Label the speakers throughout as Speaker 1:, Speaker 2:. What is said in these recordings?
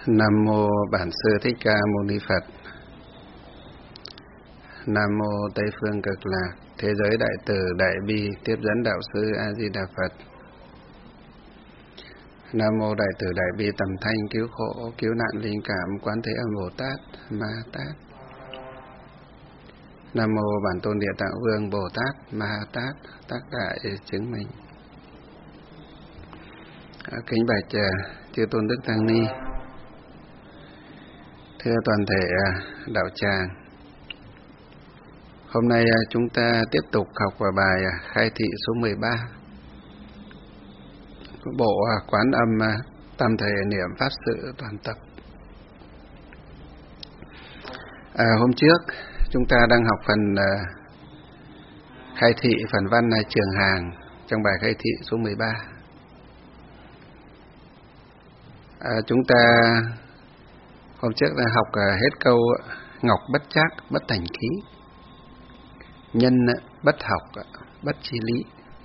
Speaker 1: Nam mô Bản Sư Thích Ca Mâu Ni Phật. Nam mô Tây Phương Cực Lạc Thế Giới Đại Từ Đại Bi Tiếp Dẫn Đạo Sư A Di Đà Phật. Nam mô Đại Từ Đại Bi Tầm Thanh Cứu Khổ Cứu Nạn Linh Cảm Quán Thế Âm Bồ Tát Ma Tát. Nam mô Bản Tôn Địa Tạng Vương Bồ Tát Ma Tát Tác Đại Chứng Minh. Kính bạch chư tôn đức tăng ni, thưa toàn thể đạo tràng. Hôm nay chúng ta tiếp tục học vào bài khai thị số 13, bộ Quán Âm Tam Thể Niệm Pháp Sự Toàn Tập. Hôm trước chúng ta đang học phần khai thị, phần văn Trường Hàng trong bài khai thị số 13. Chúng ta hôm trước đã học hết câu ngọc bất trác bất thành khí, nhân bất học bất chi lý.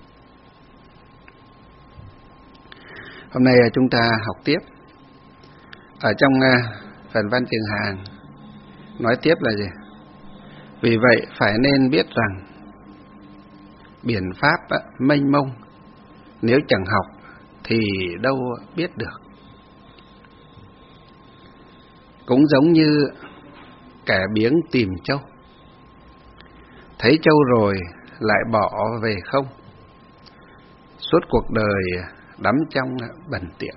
Speaker 1: Hôm nay chúng ta học tiếp. Ở trong phần văn Trường Hàng nói tiếp là gì? Vì vậy phải nên biết rằng biển pháp mênh mông, nếu chẳng học thì đâu biết được. Cũng giống như kẻ biếng tìm trâu, thấy trâu rồi lại bỏ về không, suốt cuộc đời đắm trong bần tiện.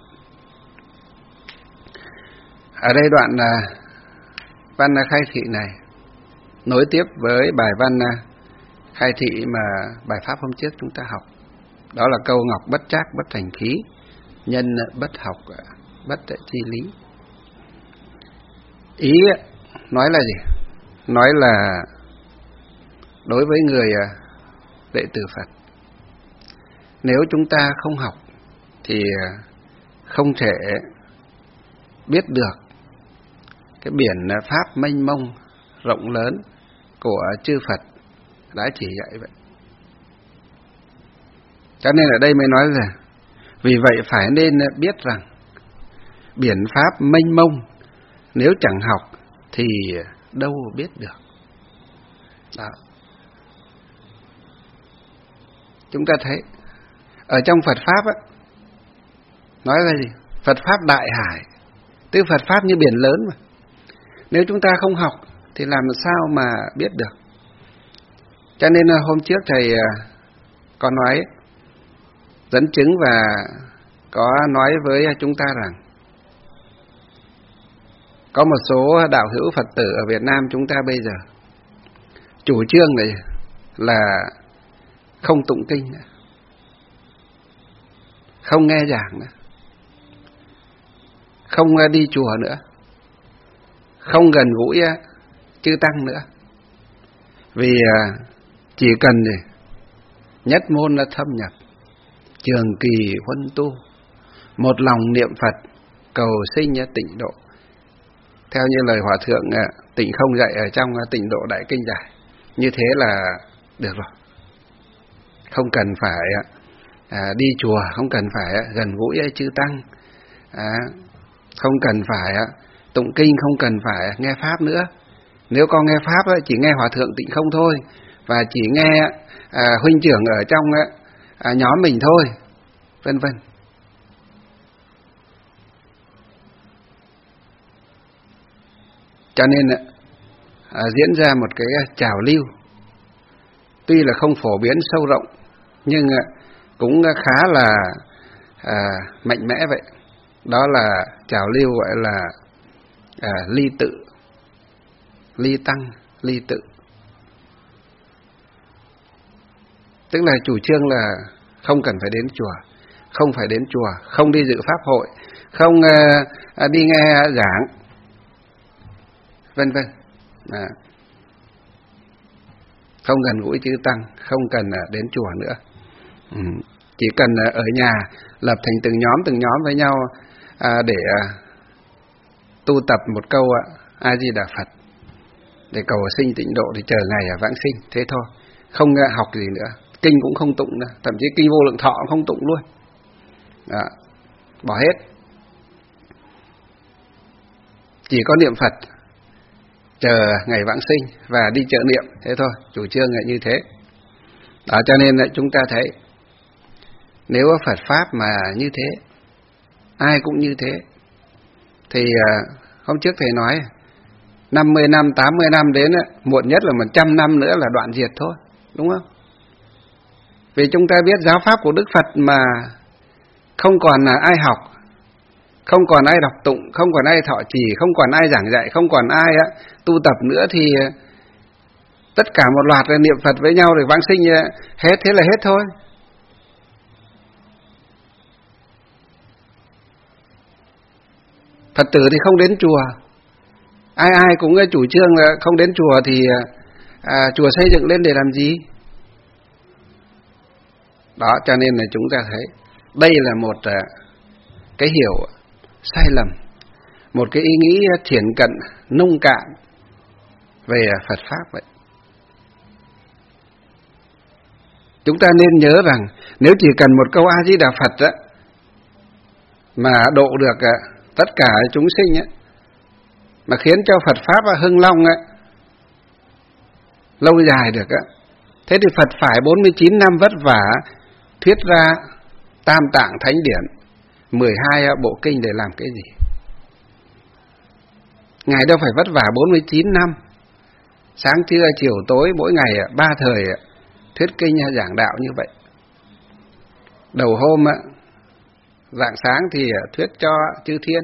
Speaker 1: Ở đây đoạn văn khai thị này nối tiếp với bài văn khai thị mà bài pháp hôm trước chúng ta học. Đó là câu ngọc bất trác bất thành khí, nhân bất học bất chi lý. Ý nói là gì? Nói là đối với người đệ tử Phật, nếu chúng ta không học thì không thể biết được cái biển pháp mênh mông rộng lớn của chư Phật đã chỉ dạy vậy. Cho nên ở đây mới nói là vì vậy phải nên biết rằng biển pháp mênh mông, nếu chẳng học thì đâu biết được. Đó. Chúng ta thấy ở trong Phật Pháp á, nói là gì? Phật Pháp đại hải, tức Phật Pháp như biển lớn mà. Nếu chúng ta không học thì làm sao mà biết được. Cho nên hôm trước thầy có nói, dẫn chứng và có nói với chúng ta rằng có một số đạo hữu Phật tử ở Việt Nam chúng ta bây giờ chủ trương này là không tụng kinh nữa, không nghe giảng nữa, không đi chùa nữa, không gần gũi chư tăng nữa. Vì chỉ cần nhất môn là thâm nhập, trường kỳ huân tu, một lòng niệm Phật, cầu sinh tịnh độ. Theo như lời Hòa Thượng Tịnh Không dạy ở trong Tịnh Độ Đại Kinh Giải, như thế là được rồi. Không cần phải đi chùa, không cần phải gần gũi chư tăng, không cần phải tụng kinh, không cần phải nghe Pháp nữa. Nếu con nghe Pháp chỉ nghe Hòa Thượng Tịnh Không thôi, và chỉ nghe huynh trưởng ở trong nhóm mình thôi, vân vân. Cho nên diễn ra một cái trào lưu, tuy là không phổ biến sâu rộng, nhưng cũng khá là mạnh mẽ vậy. Đó là trào lưu gọi là ly tự, ly tăng, ly tự. Tức là chủ trương là không cần phải đến chùa, không phải đến chùa, không đi dự pháp hội, không đi nghe giảng, vân vân. Không gần gũi chư tăng, không cần đến chùa nữa. Chỉ cần ở nhà lập thành từng nhóm với nhau để tu tập một câu A Di Đà Phật, để cầu sinh tịnh độ, thì chờ ngày vãng sinh, thế thôi. Không học gì nữa, kinh cũng không tụng nữa, thậm chí kinh Vô Lượng Thọ cũng không tụng luôn. Bỏ hết. chỉ có niệm Phật, chờ ngày vãng sinh và đi chợ niệm, thế thôi, chủ trương là như thế. Đó, cho nên là chúng ta thấy, nếu Phật Pháp mà như thế, ai cũng như thế, thì hôm trước thầy nói 50 năm, 80 năm đến, muộn nhất là 100 năm nữa là đoạn diệt thôi, đúng không? Vì chúng ta biết giáo pháp của Đức Phật mà không còn là ai học, không còn ai đọc tụng, không còn ai thọ trì, không còn ai giảng dạy, không còn ai tu tập nữa, thì tất cả một loạt là niệm Phật với nhau rồi vãng sinh hết, thế là hết thôi. Phật tử thì không đến chùa, ai cũng chủ trương là không đến chùa, thì chùa xây dựng lên để làm gì? Đó, cho nên là chúng ta thấy đây là một cái hiểu sai lầm, một cái ý nghĩ thiển cận nông cạn về Phật Pháp vậy. Chúng ta nên nhớ rằng nếu chỉ cần một câu A Di Đà Phật á, mà độ được tất cả chúng sinh á, mà khiến cho Phật Pháp hưng long á, lâu dài được á, thế thì Phật phải 49 năm vất vả thuyết ra Tam Tạng Thánh Điển, 12 bộ kinh để làm cái gì? Ngài đâu phải vất vả 49 năm, sáng trưa chiều tối mỗi ngày 3 thời thuyết kinh giảng đạo như vậy. Đầu hôm rạng sáng thì thuyết cho chư thiên,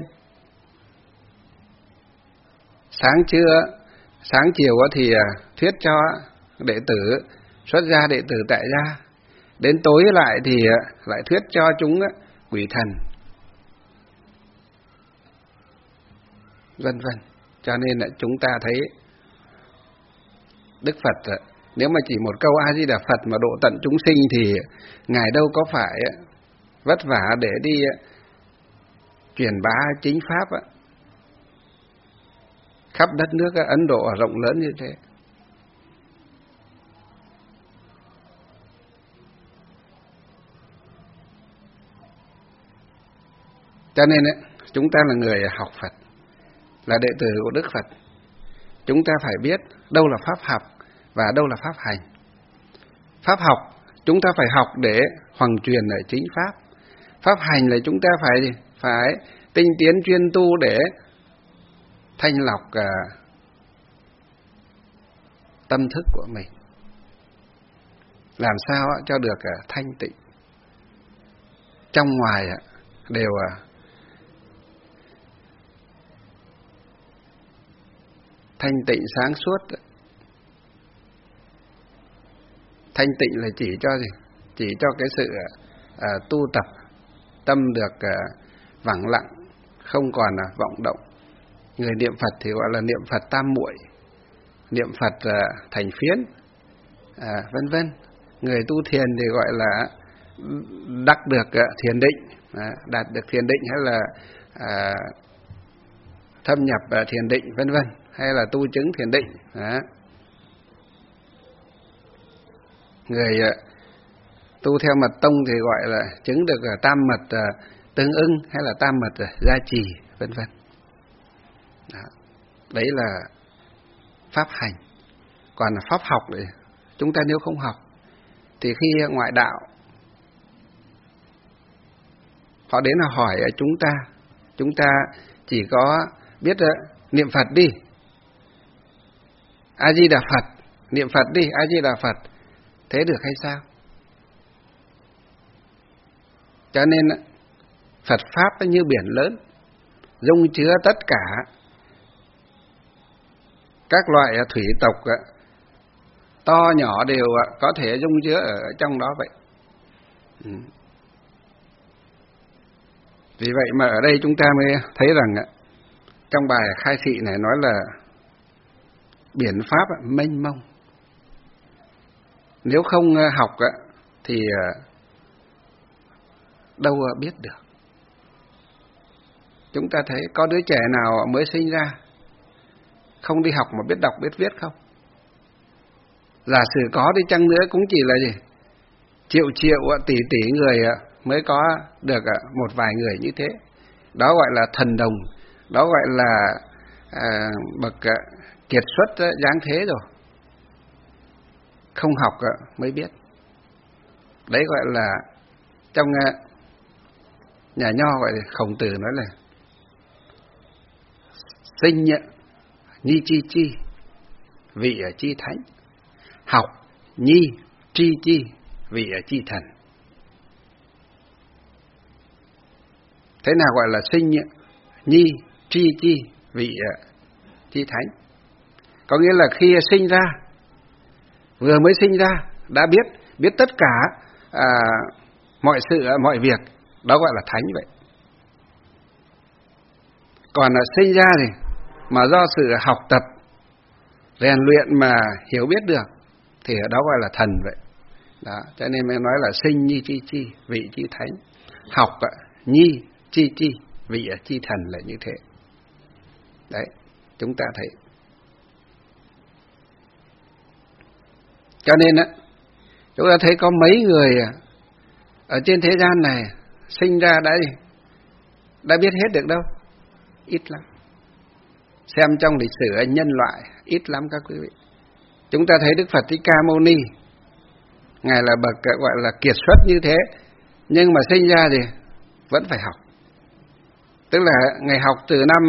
Speaker 1: sáng chiều thì thuyết cho đệ tử, xuất gia đệ tử tại gia, đến tối lại thì lại thuyết cho chúng quỷ thần, vân vân. Cho nên là chúng ta thấy Đức Phật nếu mà chỉ một câu A Di Đà Phật mà độ tận chúng sinh thì Ngài đâu có phải vất vả để đi truyền bá chính pháp khắp đất nước Ấn Độ rộng lớn như thế. Cho nên chúng ta là người học Phật, là đệ tử của Đức Phật, chúng ta phải biết đâu là pháp học và đâu là pháp hành. Pháp học chúng ta phải học để hoằng truyền ở chính pháp. Pháp hành là chúng ta phải tinh tiến chuyên tu để thanh lọc tâm thức của mình, làm sao cho được thanh tịnh, trong ngoài đều thanh tịnh sáng suốt. Thanh tịnh là chỉ cho gì? Chỉ cho cái sự tu tập tâm được vắng lặng, không còn vọng động. Người niệm Phật thì gọi là niệm Phật tam muội, niệm Phật thành phiến, vân vân. Người tu thiền thì gọi là đắc được thiền định, đạt được thiền định, hay là thâm nhập thiền định, vân vân, hay là tu chứng thiền định. Người tu theo mật tông thì gọi là chứng được tam mật tương ưng, hay là tam mật gia trì, vân vân. Đấy là pháp hành. Còn pháp học thì chúng ta nếu không học thì khi ngoại đạo họ đến là hỏi chúng ta chỉ có biết niệm Phật đi, A Di Đà Phật, niệm Phật đi, A Di Đà Phật, thế được hay sao? Cho nên Phật Pháp như biển lớn, dung chứa tất cả các loại thủy tộc to nhỏ đều có thể dung chứa ở trong đó vậy. Vì vậy mà ở đây chúng ta mới thấy rằng trong bài khai thị này nói là biển Pháp mênh mông. Nếu không học thì đâu biết được. Chúng ta thấy có đứa trẻ nào mới sinh ra không đi học mà biết đọc biết viết không? Giả sử có đi chăng nữa cũng chỉ là gì? Triệu tỷ người mới có được một vài người như thế. Đó gọi là thần đồng, đó gọi là bậc kiệt xuất dáng thế rồi, không học mới biết. Đấy gọi là trong nhà Nho gọi là Khổng Tử nói là sinh nhi chi chi, vị ở chi thánh. Học nhi tri chi, vị ở chi thần. Thế nào gọi là sinh nhi tri chi, vị ở chi thánh? Có nghĩa là khi sinh ra, vừa mới sinh ra đã biết tất cả mọi sự mọi việc, đó gọi là thánh vậy. Còn sinh ra thì mà do sự học tập rèn luyện mà hiểu biết được thì ở đó gọi là thần vậy. Đó, cho nên mới nói là sinh nhi chi chi, vị chi thánh. Học nhi chi chi, vị chi thần là như thế. Đấy, chúng ta thấy. Cho nên chúng ta thấy có mấy người ở trên thế gian này sinh ra đã biết hết được đâu, ít lắm. Xem trong lịch sử nhân loại ít lắm các quý vị. Chúng ta thấy Đức Phật Thích Ca Mâu Ni, ngài là bậc gọi là kiệt xuất như thế, nhưng mà sinh ra thì vẫn phải học. Tức là ngài học từ năm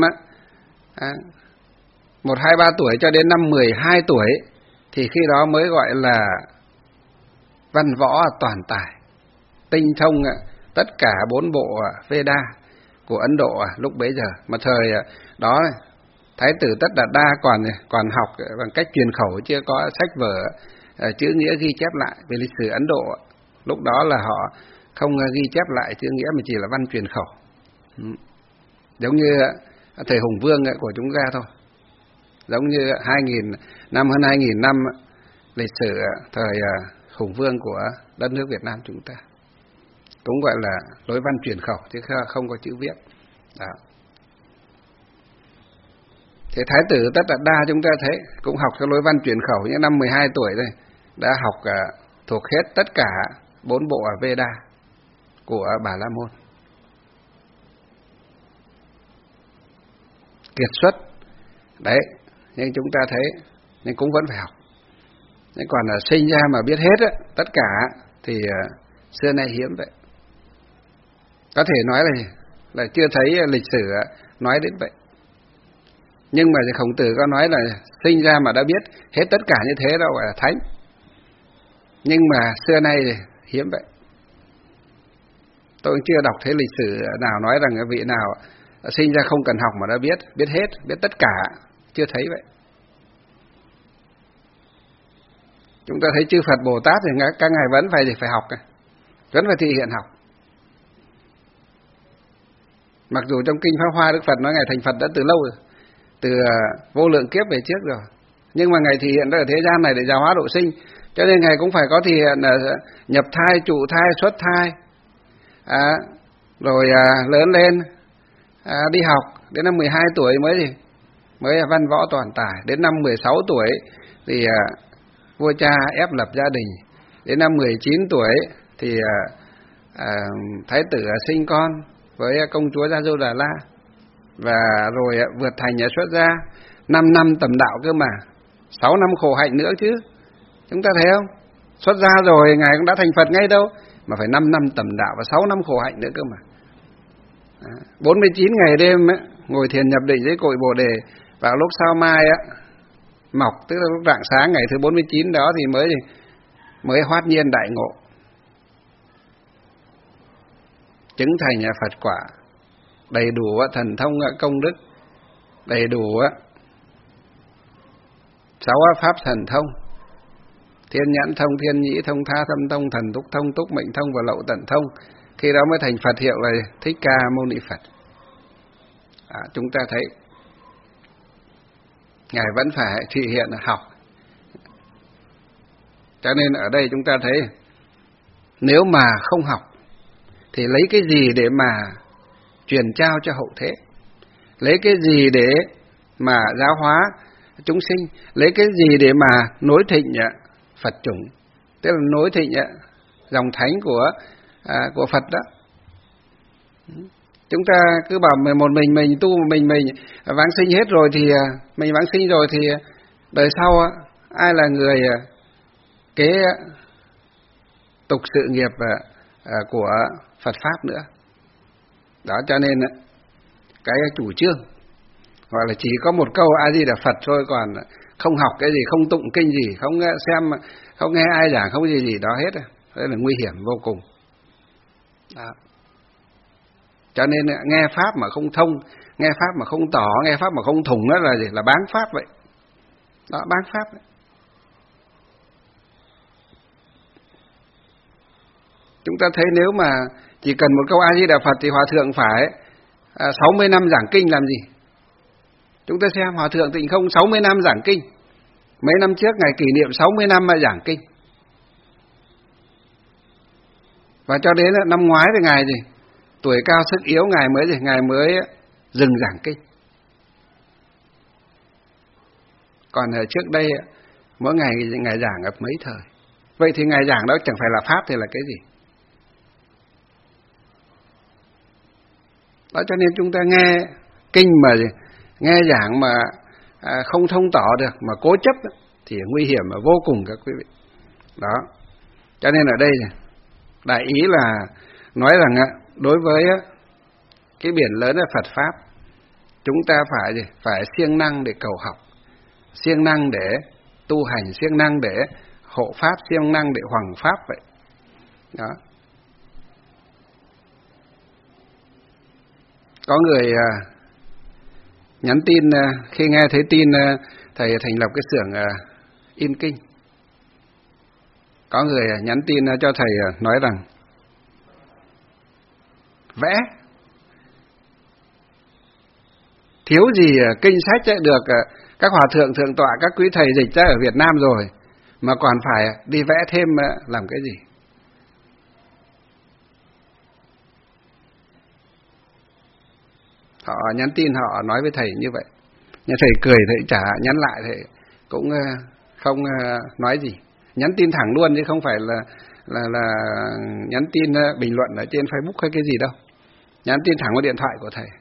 Speaker 1: 1, 2, 3 tuổi cho đến năm 12 tuổi, thì khi đó mới gọi là văn võ toàn tài, tinh thông tất cả 4 bộ Veda của Ấn Độ lúc bấy giờ. Mà thời đó Thái tử Tất Đạt Đa còn học bằng cách truyền khẩu, chưa có sách vở chữ nghĩa ghi chép lại về lịch sử Ấn Độ. Lúc đó là họ không ghi chép lại chữ nghĩa mà chỉ là văn truyền khẩu. Giống như thời Hùng Vương của chúng ta thôi. Giống như 2.000 năm, hơn 2.000 năm lịch sử thời Hùng Vương của đất nước Việt Nam chúng ta. Cũng gọi là lối văn truyền khẩu chứ không có chữ viết. Đó. Thì Thái tử Tất Đạt Đa chúng ta thấy cũng học theo lối văn truyền khẩu, những năm 12 tuổi rồi đã học thuộc hết tất cả 4 bộ Veda của Bà La Môn. Kiệt xuất đấy, nhưng chúng ta thấy nhưng cũng vẫn phải học. Nhưng còn là sinh ra mà biết hết tất cả thì xưa nay hiếm vậy. Có thể nói là chưa thấy lịch sử nói đến vậy. Nhưng mà Khổng Tử có nói là sinh ra mà đã biết hết tất cả như thế đâu gọi là thánh. Nhưng mà xưa nay thì hiếm vậy. Tôi chưa đọc thấy lịch sử nào nói rằng vị nào sinh ra không cần học mà đã biết hết, biết tất cả, chưa thấy vậy. Chúng ta thấy chư Phật Bồ Tát thì các ngài vẫn phải học, vẫn phải thị hiện học. Mặc dù trong kinh Pháp Hoa Đức Phật nói ngài thành Phật đã từ lâu rồi, từ vô lượng kiếp về trước rồi, nhưng mà ngài thị hiện ra ở thế gian này để giáo hóa độ sinh, cho nên ngài cũng phải có thị hiện nhập thai, trụ thai, xuất thai, rồi lớn lên đi học đến năm 12 tuổi mới văn võ toàn tài. Đến năm 16 tuổi thì vua cha ép lập gia đình. Đến năm 19 tuổi thì thái tử sinh con với công chúa Gia-dô-đà-la, và rồi vượt thành xuất gia. 5 năm tầm đạo cơ mà, 6 năm khổ hạnh nữa chứ. Chúng ta thấy không? Xuất gia rồi ngài cũng đã thành Phật ngay đâu, mà phải 5 năm tầm đạo và 6 năm khổ hạnh nữa cơ mà. 49 ngày đêm ngồi thiền nhập định dưới cội Bồ Đề, và lúc sao mai mọc, tức là lúc rạng sáng ngày thứ 49 đó thì mới hoát nhiên đại ngộ, chứng thành Phật quả, đầy đủ thần thông công đức, đầy đủ 6 pháp thần thông: thiên nhãn thông, thiên nhĩ thông, tha thâm thông, thần túc thông, túc mệnh thông và lậu tận thông. Khi đó mới thành Phật hiệu là Thích Ca Mâu Ni Phật. Chúng ta thấy ngài vẫn phải thị hiện học. Cho nên ở đây chúng ta thấy nếu mà không học thì lấy cái gì để mà truyền trao cho hậu thế, lấy cái gì để mà giáo hóa chúng sinh, lấy cái gì để mà nối thịnh Phật chủng, tức là nối thịnh dòng thánh của Phật đó. Chúng ta cứ bảo một mình tu, một mình vãng sinh hết rồi thì mình vãng sinh rồi thì đời sau ai là người kế tục sự nghiệp của Phật Pháp nữa. Đó, cho nên cái chủ trương gọi là chỉ có một câu A Di Đà Phật thôi, còn không học cái gì, không tụng kinh gì, không xem, không nghe ai giảng, không gì đó hết. Thế là nguy hiểm vô cùng. Đó. Cho nên nghe pháp mà không thông, nghe pháp mà không tỏ, nghe pháp mà không thủng, đó là gì? Là bán pháp vậy. Đó, bán pháp đấy. Chúng ta thấy nếu mà chỉ cần một câu A Di Đà Phật thì Hòa Thượng phải 60 năm giảng kinh làm gì? Chúng ta xem Hòa Thượng Tịnh Không 60 năm giảng kinh. Mấy năm trước ngày kỷ niệm 60 năm mà giảng kinh. Và cho đến năm ngoái thì Ngài gì? Tuổi cao sức yếu, Ngài mới dừng giảng kinh. Còn ở trước đây mỗi ngày Ngài giảng ở mấy thời. Vậy thì Ngài giảng đó chẳng phải là pháp thì là cái gì? Đó, cho nên chúng ta nghe kinh mà nghe giảng mà không thông tỏ được, mà cố chấp thì nguy hiểm và vô cùng các quý vị. Đó. Cho nên ở đây đại ý là nói rằng đối với cái biển lớn là Phật Pháp, chúng ta phải siêng năng để cầu học, siêng năng để tu hành, siêng năng để hộ Pháp, siêng năng để hoằng Pháp vậy. Đó. Có người nhắn tin, khi nghe thấy tin thầy thành lập cái xưởng in kinh, có người nhắn tin cho thầy nói rằng vẽ thiếu gì kinh sách được các hòa thượng thượng tọa, các quý thầy dịch ra ở Việt Nam rồi, mà còn phải đi vẽ thêm làm cái gì? Họ nhắn tin, họ nói với thầy như vậy. Nhưng thầy cười, thầy chả nhắn lại, thầy cũng không nói gì. Nhắn tin thẳng luôn chứ không phải là nhắn tin bình luận ở trên Facebook hay cái gì đâu. Nhắn tin thẳng vào điện thoại của thầy.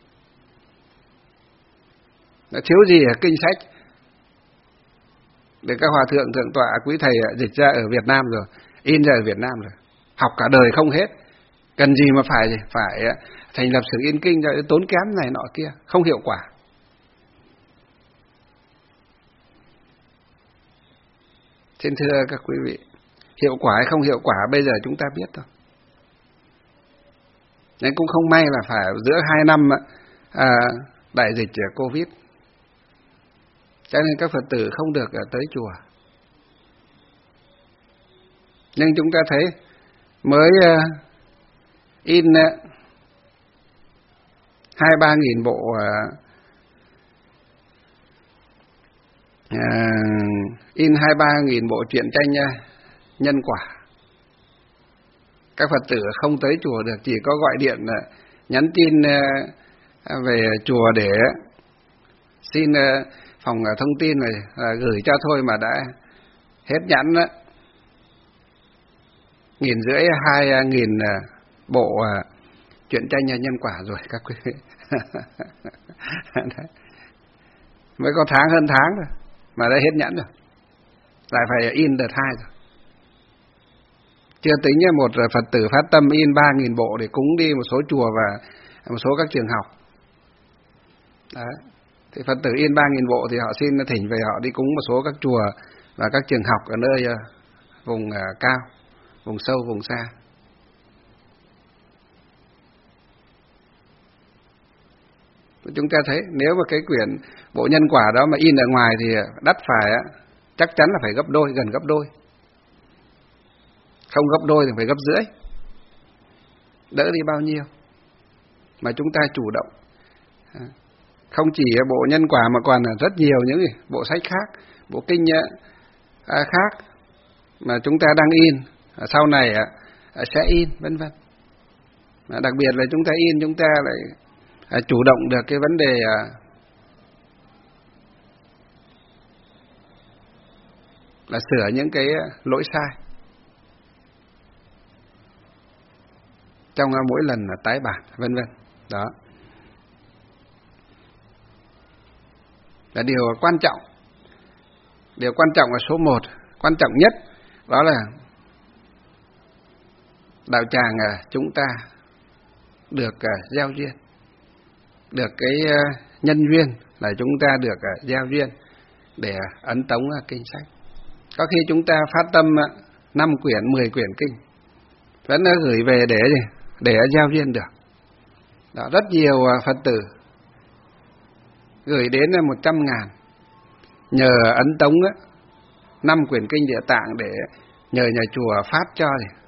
Speaker 1: Nó thiếu gì kinh sách để các hòa thượng thượng tọa quý thầy dịch ra ở Việt Nam rồi, in ra ở Việt Nam rồi, học cả đời không hết, cần gì mà phải thành lập xưởng in kinh cho tốn kém này nọ kia, không hiệu quả. Xin thưa các quý vị, hiệu quả hay không hiệu quả bây giờ chúng ta biết thôi. Nên cũng không may là phải giữa 2 năm đại dịch Covid, cho nên các Phật tử không được tới chùa. Nhưng chúng ta thấy mới in 2-3 nghìn bộ in 2-3 nghìn bộ truyện tranh nhân quả. Các Phật tử không tới chùa được, chỉ có gọi điện nhắn tin về chùa để xin phòng thông tin này gửi cho thôi mà đã hết nhãn 1.500-2.000 bộ truyện tranh nhân quả rồi các quý vị. Mới có hơn tháng rồi mà đã hết nhãn rồi, lại phải in đợt 2 rồi. Chưa tính một Phật tử phát tâm in 3.000 bộ để cúng đi một số chùa và một số các trường học. Đấy. Thì Phật tử in 3.000 bộ thì họ xin thỉnh về họ đi cúng một số các chùa và các trường học ở nơi vùng cao, vùng sâu, vùng xa. Chúng ta thấy nếu mà cái quyển bộ nhân quả đó mà in ở ngoài thì đắt phải, chắc chắn là phải gấp đôi, gần gấp đôi. Không gấp đôi thì phải gấp rưỡi. Đỡ đi bao nhiêu. Mà chúng ta chủ động. Không chỉ bộ nhân quả mà còn rất nhiều những bộ sách khác, bộ kinh khác mà chúng ta đang in, sau này sẽ in, vân vân. Đặc biệt là chúng ta in, chúng ta lại chủ động được cái vấn đề là sửa những cái lỗi sai trong mỗi lần tái bản, vân vân. Đó là điều quan trọng. Điều quan trọng là số 1, quan trọng nhất đó là đạo tràng chúng ta được gieo duyên, được cái nhân duyên là chúng ta được gieo duyên để ấn tống kinh sách. Có khi chúng ta phát tâm 5 quyển, 10 quyển kinh vẫn gửi về để gieo duyên được. Đó, rất nhiều Phật tử gửi đến 100.000 nhờ ấn tống 5 quyển kinh Địa Tạng để nhờ nhà chùa phát cho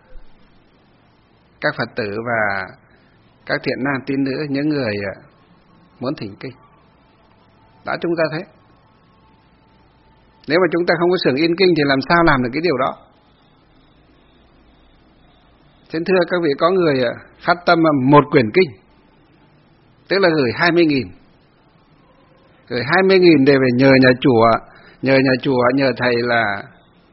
Speaker 1: các Phật tử và các thiện nam tín nữ, những người muốn thỉnh kinh. Đó, chúng ta thấy nếu mà chúng ta không có xưởng in kinh thì làm sao làm được cái điều đó. Xin thưa các vị, có người phát tâm 1 quyển kinh, tức là gửi 20.000, gửi 20.000 để về nhờ nhà chùa, nhờ thầy là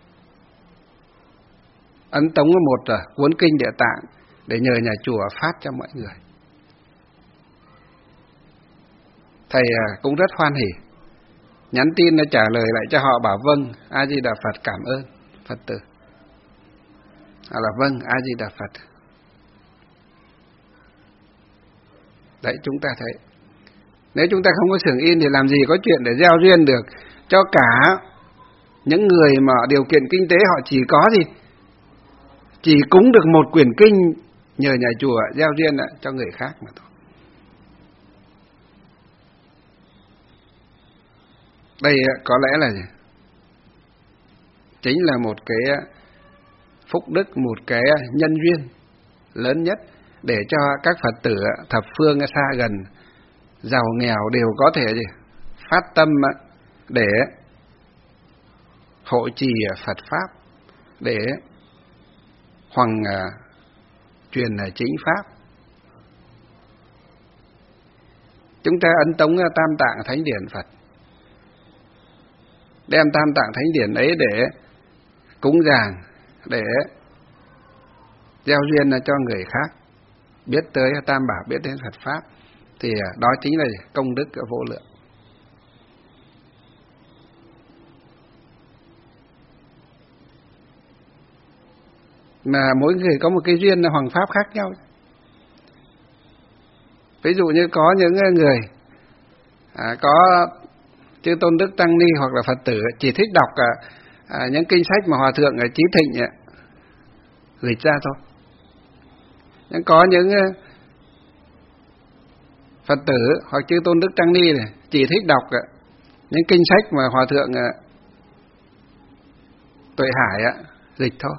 Speaker 1: ấn tống một cuốn kinh Địa Tạng để nhờ nhà chùa phát cho mọi người. Thầy cũng rất hoan hỉ, nhắn tin trả lời lại cho họ bảo vâng, A Di Đà Phật, cảm ơn Phật tử. Là vâng, A Di Đà Phật. Đấy, chúng ta thấy nếu chúng ta không có xưởng in thì làm gì có chuyện để gieo duyên được cho cả những người mà điều kiện kinh tế họ chỉ có chỉ cúng được 1 quyển kinh nhờ nhà chùa gieo duyên cho người khác mà thôi. Đây có lẽ là chính là một cái phúc đức, một cái nhân duyên lớn nhất để cho các Phật tử thập phương xa gần, giàu nghèo đều có thể phát tâm để hộ trì Phật Pháp, để hoằng truyền chính Pháp. Chúng ta ấn tống Tam Tạng Thánh Điển Phật, đem Tam Tạng Thánh Điển ấy để cúng dường, để gieo duyên cho người khác biết tới Tam Bảo, biết đến Phật Pháp, thì đó chính là công đức vô lượng. Mà mỗi người có một cái duyên hoằng pháp khác nhau. Ví dụ như có những người có chư Tôn Đức Tăng Ni hoặc là Phật tử chỉ thích đọc những kinh sách mà Hòa Thượng Chí Thịnh dịch ra thôi. Nhưng có những Phật tử hoặc chư Tôn Đức Tăng Ni này chỉ thích đọc những kinh sách mà Hòa Thượng Tuệ Hải dịch thôi.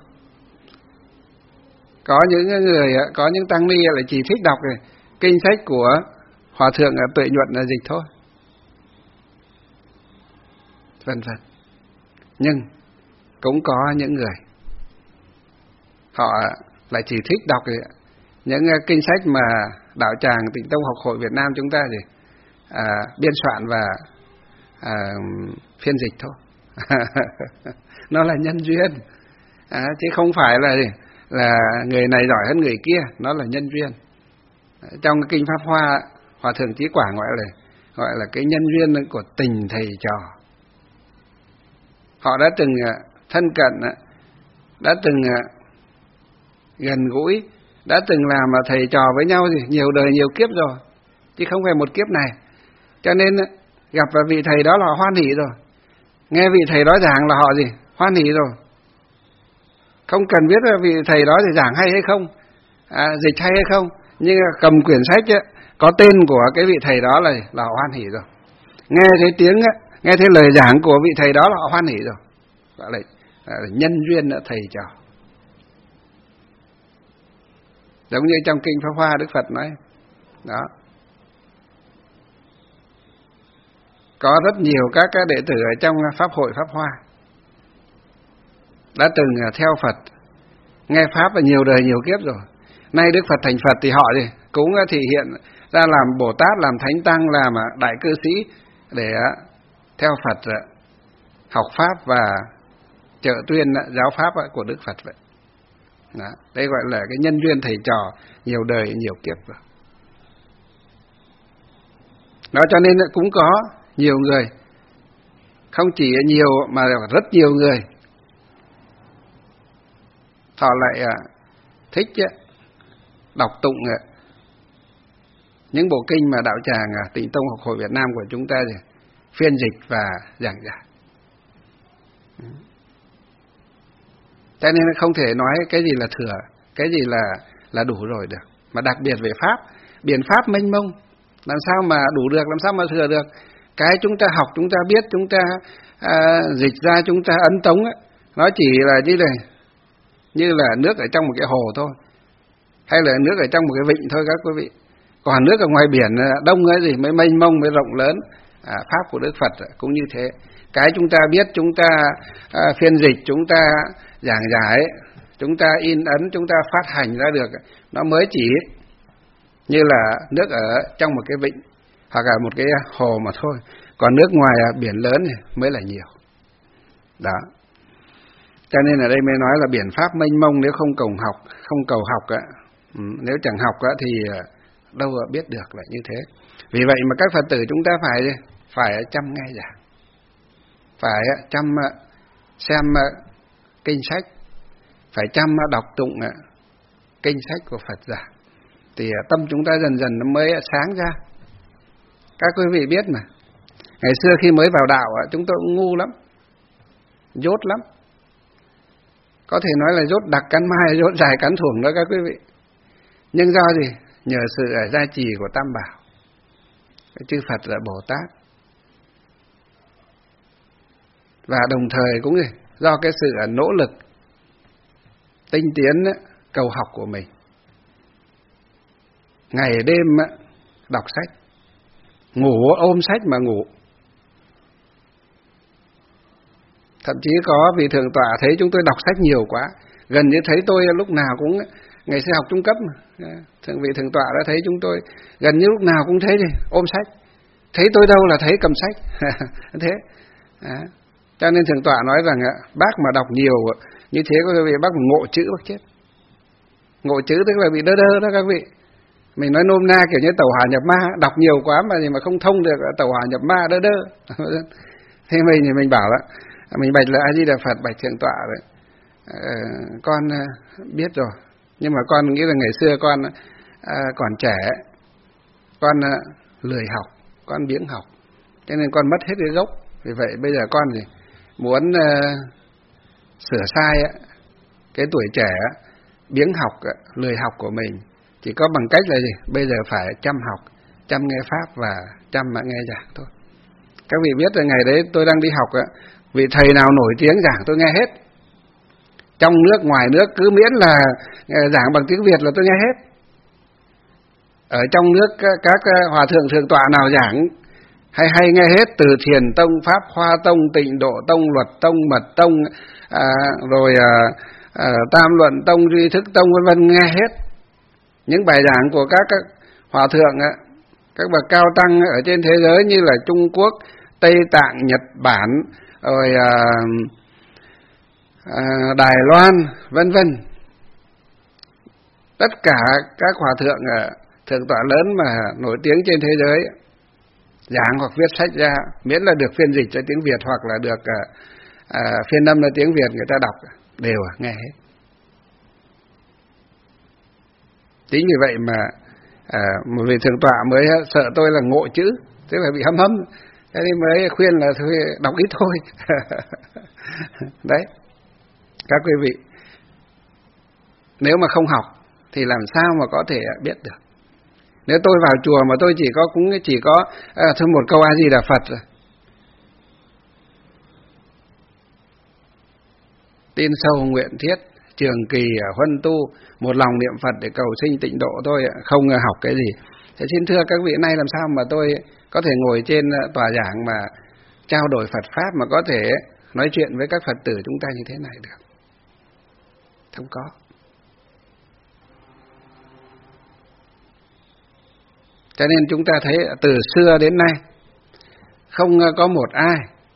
Speaker 1: Có những người, có những Tăng Ni lại chỉ thích đọc kinh sách của Hòa Thượng Tuệ Nhuận dịch thôi, vân vân. Nhưng cũng có những người họ lại chỉ thích đọc những kinh sách mà đạo tràng Tịnh Tông Học Hội Việt Nam chúng ta biên soạn và phiên dịch thôi. Nó là nhân duyên, chứ không phải là người này giỏi hơn người kia, nó là nhân duyên. Trong cái kinh Pháp Hoa, Hòa Thượng Chí Quảng gọi là cái nhân duyên của tình thầy trò. Họ đã từng thân cận, đã từng gần gũi, đã từng làm thầy trò với nhau nhiều đời nhiều kiếp rồi, chứ không phải một kiếp này. Cho nên gặp vị thầy đó là họ hoan hỉ rồi, nghe vị thầy đó giảng là họ hoan hỉ rồi. Không cần biết là vị thầy đó thì giảng hay hay không, dịch hay hay không, nhưng cầm quyển sách có tên của cái vị thầy đó là họ hoan hỉ rồi. Nghe thấy tiếng, nghe thấy lời giảng của vị thầy đó là họ hoan hỉ rồi. Gọi là nhân duyên thầy trò. Giống như trong kinh Pháp Hoa Đức Phật nói đó, có rất nhiều các đệ tử ở trong Pháp hội Pháp Hoa đã từng theo Phật, nghe Pháp nhiều đời nhiều kiếp rồi. Nay Đức Phật thành Phật thì họ cũng thể hiện ra làm Bồ Tát, làm Thánh Tăng, làm đại cư sĩ để theo Phật học Pháp và trợ tuyên giáo Pháp của Đức Phật vậy. Đó, đây gọi là cái nhân duyên thầy trò nhiều đời nhiều kiếp rồi. Đó cho nên cũng có nhiều người, không chỉ nhiều mà rất nhiều người, họ lại thích đọc tụng những bộ kinh mà đạo tràng Tịnh Tông Học Hội Việt Nam của chúng ta phiên dịch và giảng giải. Cho nên không thể nói cái gì là thừa, cái gì là đủ rồi được. Mà đặc biệt về Pháp, biện pháp mênh mông, làm sao mà đủ được, làm sao mà thừa được. Cái chúng ta học, chúng ta biết, chúng ta dịch ra, chúng ta ấn tống ấy, nó chỉ là như là nước ở trong một cái hồ thôi, hay là nước ở trong một cái vịnh thôi các quý vị. Còn nước ở ngoài biển đông ấy gì mới mênh mông, mới rộng lớn. Pháp của Đức Phật cũng như thế. Cái chúng ta biết, chúng ta phiên dịch, chúng ta giảng giải, chúng ta in ấn, chúng ta phát hành ra được, nó mới chỉ như là nước ở trong một cái vịnh hoặc là một cái hồ mà thôi. Còn nước ngoài biển lớn mới là nhiều. Đó. Cho nên ở đây mới nói là biện pháp mênh mông, nếu không cầu học nếu chẳng học thì đâu biết được là như thế. Vì vậy mà các Phật tử chúng ta phải chăm nghe giảng, phải chăm xem kinh sách, phải chăm đọc tụng kinh sách của Phật giảng, thì tâm chúng ta dần dần nó mới sáng ra. Các quý vị biết mà, ngày xưa khi mới vào đạo chúng tôi cũng ngu lắm, dốt lắm, có thể nói là dốt đặc cắn mai, dốt dài cắn thuồng đó các quý vị. Nhưng do gì? Nhờ sự gia trì của Tam Bảo, chư Phật là Bồ Tát, và đồng thời cũng do cái sự nỗ lực tinh tiến cầu học của mình, ngày đêm đọc sách, ngủ ôm sách mà ngủ. Thậm chí có vị thượng tọa thấy chúng tôi đọc sách nhiều quá, gần như thấy tôi lúc nào cũng, ngày xưa học trung cấp mà, vị thượng tọa đã thấy chúng tôi gần như lúc nào cũng thấy ôm sách, thấy tôi đâu là thấy cầm sách. Thế cho nên thượng tọa nói rằng bác mà đọc nhiều như thế có vị bác ngộ chữ bác chết. Ngộ chữ tức là bị đơ đó các vị. Mình nói nôm na kiểu như tẩu hỏa nhập ma, đọc nhiều quá mà không thông được tẩu hỏa nhập ma đơ. Thế mình bảo là mình bạch là A Di Đà Phật, bạch thượng tọa rồi. Con biết rồi, nhưng mà con nghĩ là ngày xưa con còn trẻ, con lười học, con biếng học, cho nên con mất hết cái gốc. Vì vậy bây giờ con muốn sửa sai cái tuổi trẻ biếng học, lười học của mình, chỉ có bằng cách là bây giờ phải chăm học, chăm nghe Pháp và chăm nghe giảng thôi. Các vị biết là ngày đấy tôi đang đi học, vị thầy nào nổi tiếng giảng tôi nghe hết, trong nước ngoài nước, cứ miễn là giảng bằng tiếng Việt là tôi nghe hết. Ở trong nước các hòa thượng thượng tọa nào giảng hay nghe hết, từ Thiền Tông, Pháp Hoa Tông, Tịnh Độ Tông, Luật Tông, Mật Tông, rồi Tam Luận Tông, Duy Thức Tông, vân vân, nghe hết. Những bài giảng của các hòa thượng, các bậc cao tăng ở trên thế giới như là Trung Quốc, Tây Tạng, Nhật Bản, rồi Đài Loan, vân vân. Tất cả các hòa thượng thượng tọa lớn mà nổi tiếng trên thế giới giảng hoặc viết sách ra, miễn là được phiên dịch cho tiếng Việt hoặc là được phiên âm ra tiếng Việt, người ta đọc đều nghe hết. Chính vì vậy mà một vị thượng tọa mới sợ tôi là ngộ chữ, tức là bị hâm, thế nên mới khuyên là thôi đọc ít thôi. Đấy, các quý vị, nếu mà không học thì làm sao mà có thể biết được. Nếu tôi vào chùa mà tôi chỉ có thôi một câu A Di Đà Phật rồi, tin sâu nguyện thiết, trường kỳ huân tu, một lòng niệm Phật để cầu sinh tịnh độ thôi, không học cái gì. Thế xin thưa các vị, nay làm sao mà tôi có thể ngồi trên tòa giảng mà trao đổi Phật Pháp, mà có thể nói chuyện với các Phật tử chúng ta như thế này được? Không có. Cho nên chúng ta thấy từ xưa đến nay không có một ai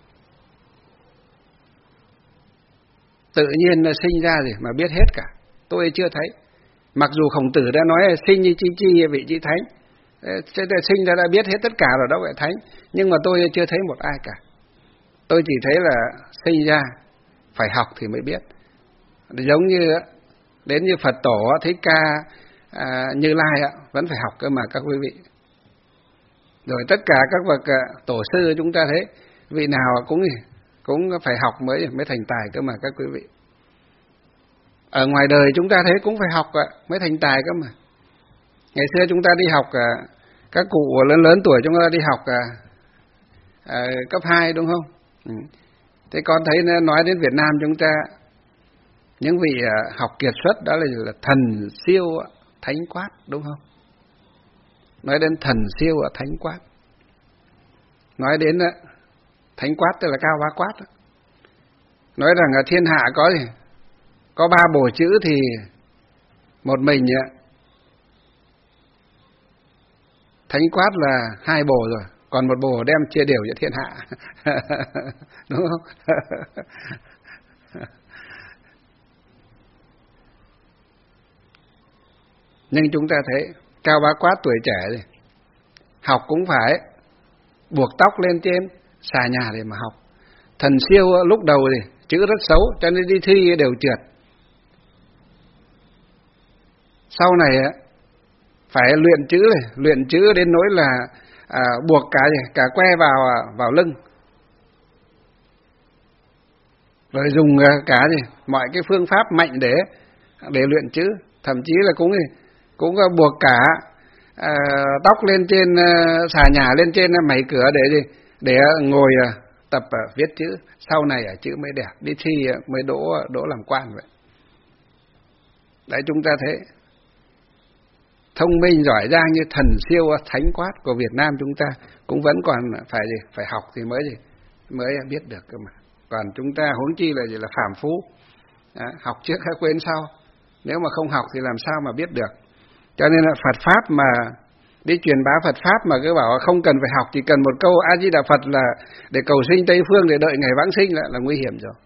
Speaker 1: tự nhiên sinh ra gì mà biết hết cả. Tôi chưa thấy. Mặc dù Khổng Tử đã nói sinh như chi chi vị chi thánh, Sinh ra đã biết hết tất cả rồi đó vậy thánh. Nhưng mà tôi chưa thấy một ai cả. Tôi chỉ thấy là sinh ra phải học thì mới biết. Giống như đến như Phật tổ Thích Ca Như Lai vẫn phải học cơ mà các quý vị. Rồi tất cả các bậc tổ sư chúng ta thấy vị nào cũng phải học mới thành tài cơ mà các quý vị. Ở ngoài đời chúng ta thấy cũng phải học mới thành tài cơ mà. Ngày xưa chúng ta đi học, các cụ lớn tuổi chúng ta đi học cấp 2 đúng không? Thế con thấy nói đến Việt Nam chúng ta, những vị học kiệt xuất đó là thần siêu thánh quát đúng không? Nói đến thần siêu thánh quát, nói đến thánh quát tức là Cao Bá Quát. Nói rằng thiên hạ có 3 bộ chữ thì một mình thánh quát là 2 bộ rồi, còn một bộ đem chia đều cho thiên hạ. Đúng không? Nhưng chúng ta thấy Cao Bá Quát tuổi trẻ rồi, học cũng phải buộc tóc lên trên xà nhà để mà học. Thần siêu lúc đầu thì chữ rất xấu cho nên đi thi đều trượt. Sau này phải luyện chữ đến nỗi là buộc cả que vào lưng, rồi dùng cả mọi cái phương pháp mạnh để luyện chữ, thậm chí là cũng buộc cả tóc lên trên xà nhà lên trên mày cửa để ngồi tập viết chữ. Sau này chữ mới đẹp, đi thi mới đỗ làm quan vậy. Đấy, chúng ta thấy thông minh giỏi giang như thần siêu thánh quát của Việt Nam chúng ta cũng vẫn còn phải học thì mới biết được cơ mà. Còn chúng ta huống chi là phàm phu, học trước hay quên sau. Nếu mà không học thì làm sao mà biết được. Cho nên là Phật pháp mà đi truyền bá Phật pháp mà cứ bảo không cần phải học, chỉ cần một câu A Di Đà Phật là để cầu sinh Tây phương, để đợi ngày vãng sinh là nguy hiểm rồi.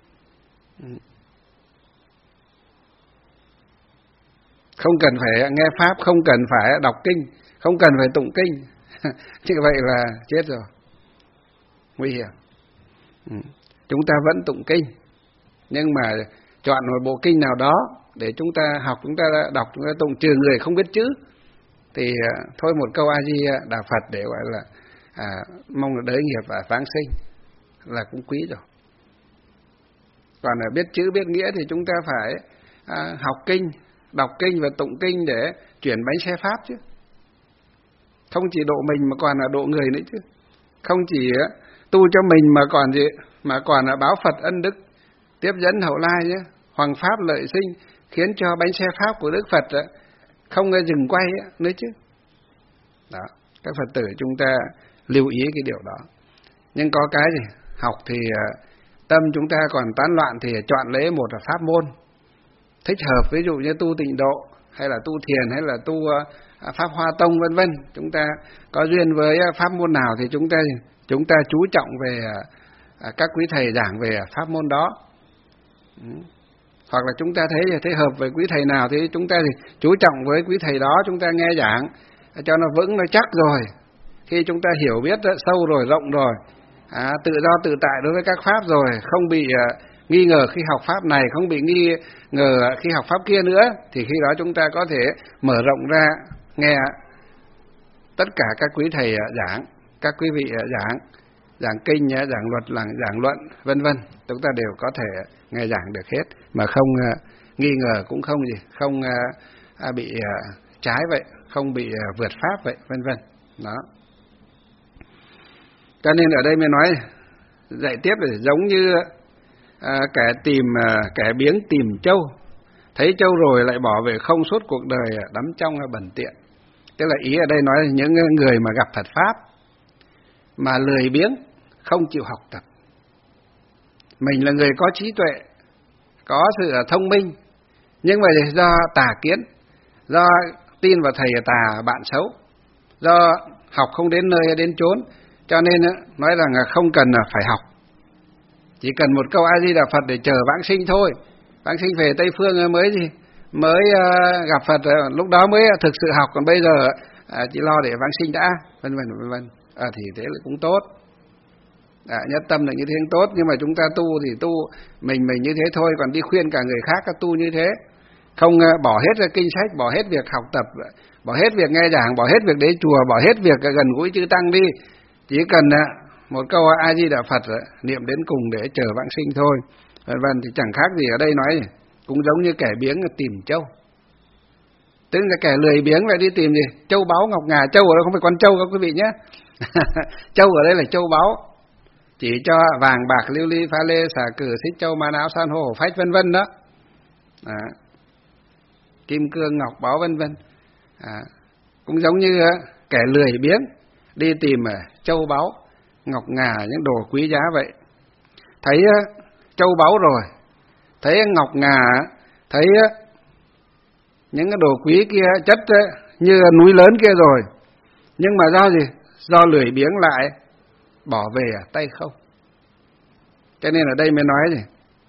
Speaker 1: Không cần phải nghe pháp, không cần phải đọc kinh, không cần phải tụng kinh. Như vậy là chết rồi, nguy hiểm. Chúng ta vẫn tụng kinh, nhưng mà chọn một bộ kinh nào đó để chúng ta học, chúng ta đọc, chúng ta tụng, trừ người không biết chữ thì thôi một câu A Di Đà Phật để gọi là mong là đới nghiệp và vãng sinh là cũng quý rồi. Còn là biết chữ biết nghĩa thì chúng ta phải học kinh, đọc kinh và tụng kinh để chuyển bánh xe pháp chứ. Không chỉ độ mình mà còn là độ người nữa chứ. Không chỉ tu cho mình mà còn là báo Phật ân đức, tiếp dẫn hậu lai nhé, hoằng pháp lợi sinh, khiến cho bánh xe pháp của Đức Phật không dừng quay nữa chứ. Đó, các Phật tử chúng ta lưu ý cái điều đó. Nhưng có cái gì học thì tâm chúng ta còn tán loạn thì chọn lấy một pháp môn thích hợp, ví dụ như tu tịnh độ hay là tu thiền hay là tu pháp hoa tông vân vân. Chúng ta có duyên với pháp môn nào thì chúng ta chú trọng về các quý thầy giảng về pháp môn đó. Hoặc là chúng ta thấy hợp với quý thầy nào thì chúng ta chú trọng với quý thầy đó, chúng ta nghe giảng cho nó vững, nó chắc rồi. Khi chúng ta hiểu biết sâu rồi, rộng rồi, tự do tự tại đối với các pháp rồi, không bị nghi ngờ khi học pháp này, không bị nghi ngờ khi học pháp kia nữa, thì khi đó chúng ta có thể mở rộng ra nghe tất cả các quý thầy giảng, các quý vị giảng kinh, giảng luật, giảng luận vân vân, chúng ta đều có thể nghe giảng được hết mà không nghi ngờ, cũng không bị trái vậy, không bị vượt pháp vậy vân vân. Đó. Cho nên ở đây mới nói dạy tiếp là giống như kẻ biếng tìm trâu, thấy trâu rồi lại bỏ về không, suốt cuộc đời đắm trong bẩn tiện. Tức là ý ở đây nói là những người mà gặp Phật pháp mà lười biếng, không chịu học tập. Mình là người có trí tuệ, có sự thông minh, nhưng mà do tà kiến, do tin vào thầy tà bạn xấu, do học không đến nơi đến chốn, cho nên nói rằng không cần phải học, chỉ cần một câu A Di Đà Phật để chờ vãng sinh thôi. Vãng sinh về Tây phương mới gặp Phật, lúc đó mới thực sự học. Còn bây giờ chỉ lo để vãng sinh đã, vân vân. Thì thế là cũng tốt. Nhất tâm là như thế cũng tốt, nhưng mà chúng ta tu thì tu mình như thế thôi, còn đi khuyên cả người khác tu như thế, không bỏ hết ra kinh sách, bỏ hết việc học tập, bỏ hết việc nghe giảng, bỏ hết việc đến chùa, bỏ hết việc gần gũi chư tăng đi, chỉ cần một câu A Di Đà Phật niệm đến cùng để chờ vãng sinh thôi, vân vân. Thì chẳng khác gì ở đây nói gì, cũng giống như kẻ biếng tìm trâu, tức là kẻ lười biếng lại đi tìm gì châu báu ngọc ngà. Châu ở đây không phải con trâu các quý vị nhé. Châu ở đây là châu báu, chỉ cho vàng bạc lưu ly pha lê xà cừ xích châu ma não san hô phách vân vân đó. Kim cương ngọc báu vân vân. Cũng giống như kẻ lười biếng đi tìm châu báu ngọc ngà, những đồ quý giá vậy. Thấy châu báu rồi, thấy ngọc ngà, thấy những cái đồ quý kia chất như núi lớn kia rồi, nhưng mà do gì? Do lười biếng lại bỏ về tay không. Cho nên ở đây mới nói gì,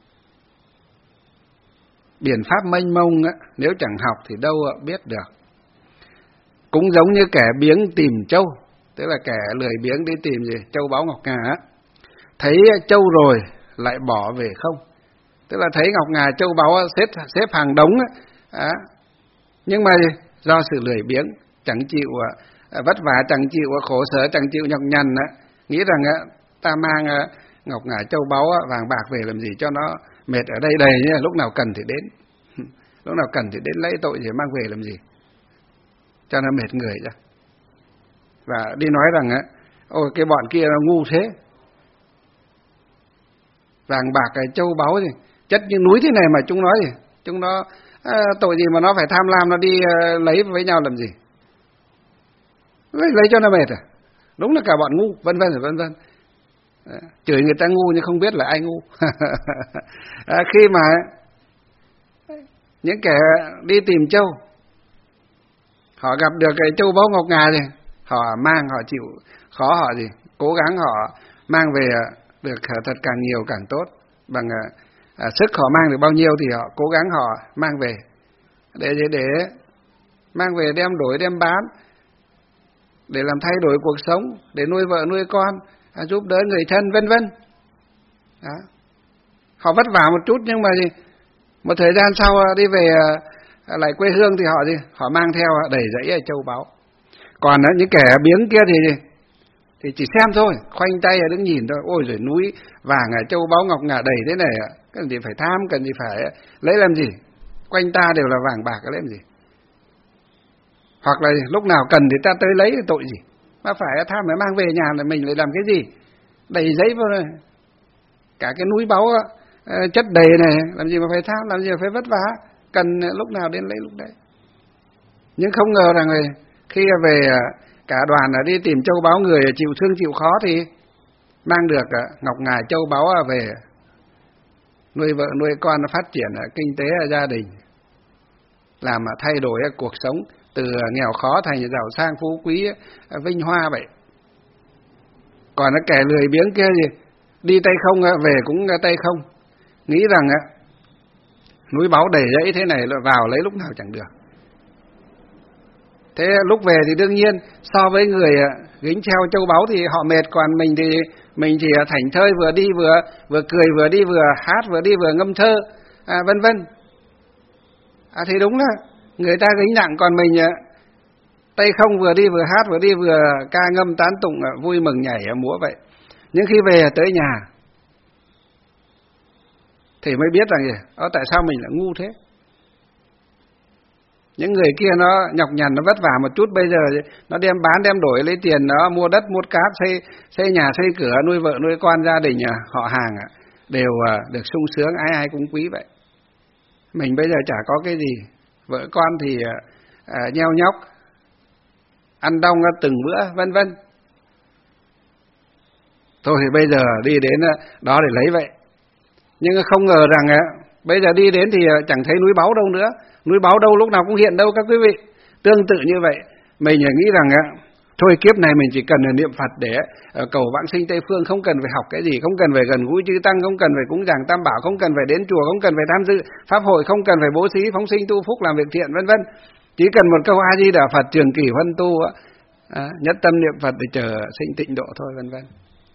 Speaker 1: biển pháp mênh mông nếu chẳng học thì đâu biết được. Cũng giống như kẻ biếng tìm châu, tức là kẻ lười biếng đi tìm gì châu báu ngọc ngà, thấy châu rồi lại bỏ về không, tức là thấy ngọc ngà châu báu xếp hàng đống nhưng mà do sự lười biếng, chẳng chịu vất vả, chẳng chịu khổ sở, chẳng chịu nhọc nhằn, nghĩ rằng ta mang ngọc ngà châu báu vàng bạc về làm gì cho nó mệt, ở đây đầy nhé, lúc nào cần thì đến, lúc nào cần thì đến lấy, tội gì mang về làm gì cho nó mệt người ra. Và đi nói rằng ôi cái bọn kia nó ngu thế, vàng bạc châu báu gì chất như núi thế này mà chúng nói gì, chúng nó tội gì mà nó phải tham lam, nó đi lấy với nhau làm gì, lấy cho nó mệt đúng là cả bọn ngu, vân vân. Chửi người ta ngu nhưng không biết là ai ngu. Khi mà những kẻ đi tìm châu, họ gặp được cái châu báu ngọc ngà gì, họ mang, họ chịu khó, họ gì cố gắng họ mang về được thật càng nhiều càng tốt, bằng sức họ mang được bao nhiêu thì họ cố gắng họ mang về để mang về đem đổi đem bán, để làm thay đổi cuộc sống, để nuôi vợ nuôi con, giúp đỡ người thân vân vân. Họ vất vả một chút nhưng mà gì một thời gian sau đi về lại quê hương thì họ mang theo đầy dãy châu báu. Còn những kẻ biếng kia thì chỉ xem thôi, khoanh tay đứng nhìn thôi, ôi rồi núi vàng châu báu ngọc ngà đầy thế này, cần gì phải tham, cần gì phải lấy làm gì, quanh ta đều là vàng bạc, lấy làm gì. Hoặc là lúc nào cần thì ta tới lấy, tội gì mà phải tham để mang về nhà là mình lại làm cái gì, đầy giấy vào này, cả cái núi báu chất đầy này, làm gì mà phải tham, làm gì mà phải vất vả, cần lúc nào đến lấy lúc đấy. Nhưng không ngờ rằng khi về cả đoàn đi tìm châu báu, người chịu thương chịu khó thì mang được ngọc ngà châu báu về nuôi vợ nuôi con, phát triển kinh tế gia đình, làm thay đổi cuộc sống từ nghèo khó thành giàu sang phú quý vinh hoa vậy. Còn kẻ lười biếng kia gì đi tay không về cũng tay không, nghĩ rằng núi báu đầy rẫy thế này là vào lấy lúc nào chẳng được. Thế lúc về thì đương nhiên so với người gính treo châu báu thì họ mệt, còn mình chỉ thảnh thơi, vừa đi vừa cười, vừa đi vừa hát, vừa đi vừa ngâm thơ vân vân. Thì đúng là người ta gánh nặng, còn mình tay không, vừa đi vừa hát, vừa đi vừa ca ngâm tán tụng, vui mừng nhảy múa vậy. Nhưng khi về tới nhà thì mới biết rằng tại sao mình lại ngu thế. Những người kia nó nhọc nhằn, nó vất vả một chút, bây giờ nó đem bán đem đổi lấy tiền, nó mua đất mua cát, xây nhà xây cửa, nuôi vợ nuôi con, gia đình họ hàng đều được sung sướng, ai cũng quý vậy. Mình bây giờ chả có cái gì, vợ con thì nheo nhóc, ăn đong từng bữa vân vân. Thôi thì bây giờ đi đến đó để lấy vậy. Nhưng không ngờ rằng bây giờ đi đến thì chẳng thấy núi báu đâu nữa. Núi báu đâu lúc nào cũng hiện đâu các quý vị. Tương tự như vậy, mình nghĩ rằng thôi kiếp này mình chỉ cần niệm Phật để cầu vãng sinh Tây Phương, không cần phải học cái gì, không cần phải gần gũi chư tăng, không cần phải cúng dường Tam Bảo, không cần phải đến chùa, không cần phải tham dự pháp hội, không cần phải bố thí phóng sinh tu phúc làm việc thiện vân vân. Chỉ cần một câu A Di Đà Phật trường kỳ huân tu, nhất tâm niệm Phật để chờ sinh tịnh độ thôi, vân vân.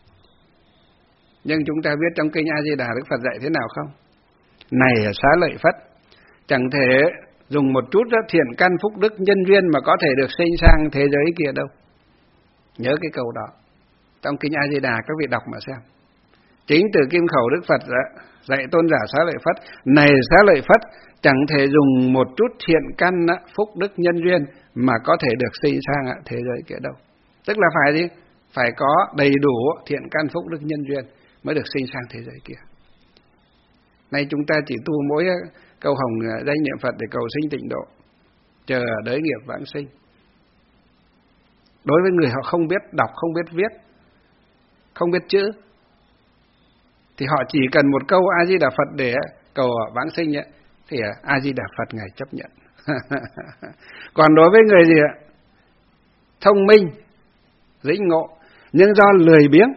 Speaker 1: Nhưng chúng ta biết trong kinh A Di Đà Đức Phật dạy thế nào không? Này xá lợi Phất, chẳng thể dùng một chút thiện căn phúc đức nhân duyên mà có thể được sinh sang thế giới kia đâu. Nhớ cái câu đó. Trong kinh A Di Đà các vị đọc mà xem. Chính từ kim khẩu Đức Phật dạy tôn giả xá lợi Phất, này xá lợi Phất, chẳng thể dùng một chút thiện căn phúc đức nhân duyên mà có thể được sinh sang thế giới kia đâu. Tức là phải gì? Phải có đầy đủ thiện căn phúc đức nhân duyên mới được sinh sang thế giới kia. Nay chúng ta chỉ tu mỗi câu hồng danh niệm Phật để cầu sinh tịnh độ, chờ đới nghiệp vãng sinh. Đối với người họ không biết đọc, không biết viết, không biết chữ, thì họ chỉ cần một câu A Di Đà Phật để cầu vãng sinh ấy, thì A Di Đà Phật Ngài chấp nhận. Còn đối với người gì ạ? Thông minh, lĩnh ngộ, nhưng do lười biếng,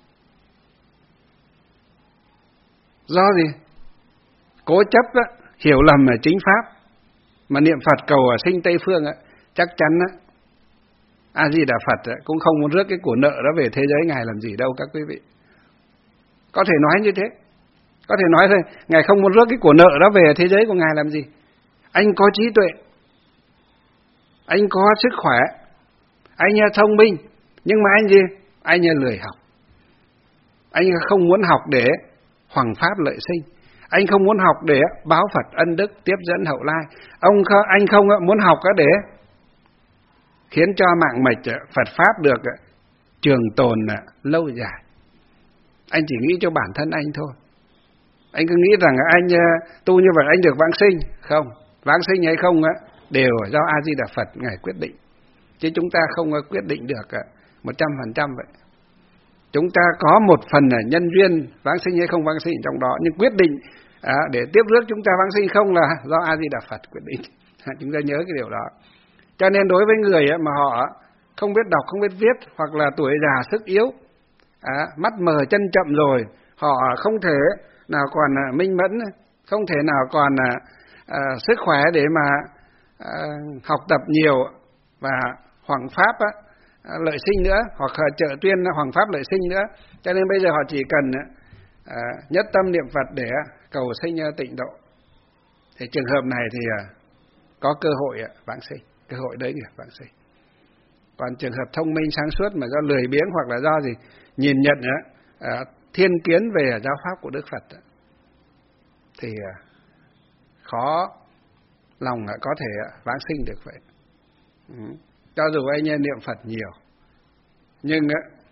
Speaker 1: do gì? Cố chấp hiểu lầm ở chính pháp mà niệm Phật cầu ở sinh Tây Phương chắc chắn A Di Đà Phật cũng không muốn rước cái của nợ đó về thế giới Ngài làm gì đâu các quý vị. Có thể nói như thế. Có thể nói thôi, Ngài không muốn rước cái của nợ đó về thế giới của Ngài làm gì. Anh có trí tuệ, anh có sức khỏe, anh thông minh, nhưng mà anh gì? Anh lười học. Anh không muốn học để hoằng pháp lợi sinh. Anh không muốn học để báo Phật ân đức tiếp dẫn hậu lai. Anh không muốn học để khiến cho mạng mạch Phật Pháp được trường tồn lâu dài. Anh chỉ nghĩ cho bản thân anh thôi. Anh cứ nghĩ rằng anh tu như vậy anh được vãng sinh. Không, vãng sinh hay không đều do A Di Đà Phật Ngài quyết định. Chứ chúng ta không quyết định được 100% vậy. Chúng ta có một phần nhân duyên vãng sinh hay không vãng sinh trong đó, nhưng quyết định để tiếp rước chúng ta vãng sinh không là do A Di Đà Phật quyết định. Chúng ta nhớ cái điều đó. Cho nên đối với người mà họ không biết đọc, không biết viết, hoặc là tuổi già sức yếu, mắt mờ chân chậm rồi, họ không thể nào còn minh mẫn, không thể nào còn sức khỏe để mà học tập nhiều và hoằng pháp lợi sinh nữa, hoặc trợ tuyên hoằng pháp lợi sinh nữa. Cho nên bây giờ họ chỉ cần nhất tâm niệm Phật để cầu sinh tịnh độ. Thì trường hợp này thì có cơ hội vãng sinh, cơ hội đấy nghiệp vãng sinh. Còn trường hợp thông minh sáng suốt mà do lười biếng hoặc là do gì nhìn nhận thiên kiến về giáo pháp của Đức Phật thì khó lòng có thể vãng sinh được vậy. Cho dù anh niệm Phật nhiều, nhưng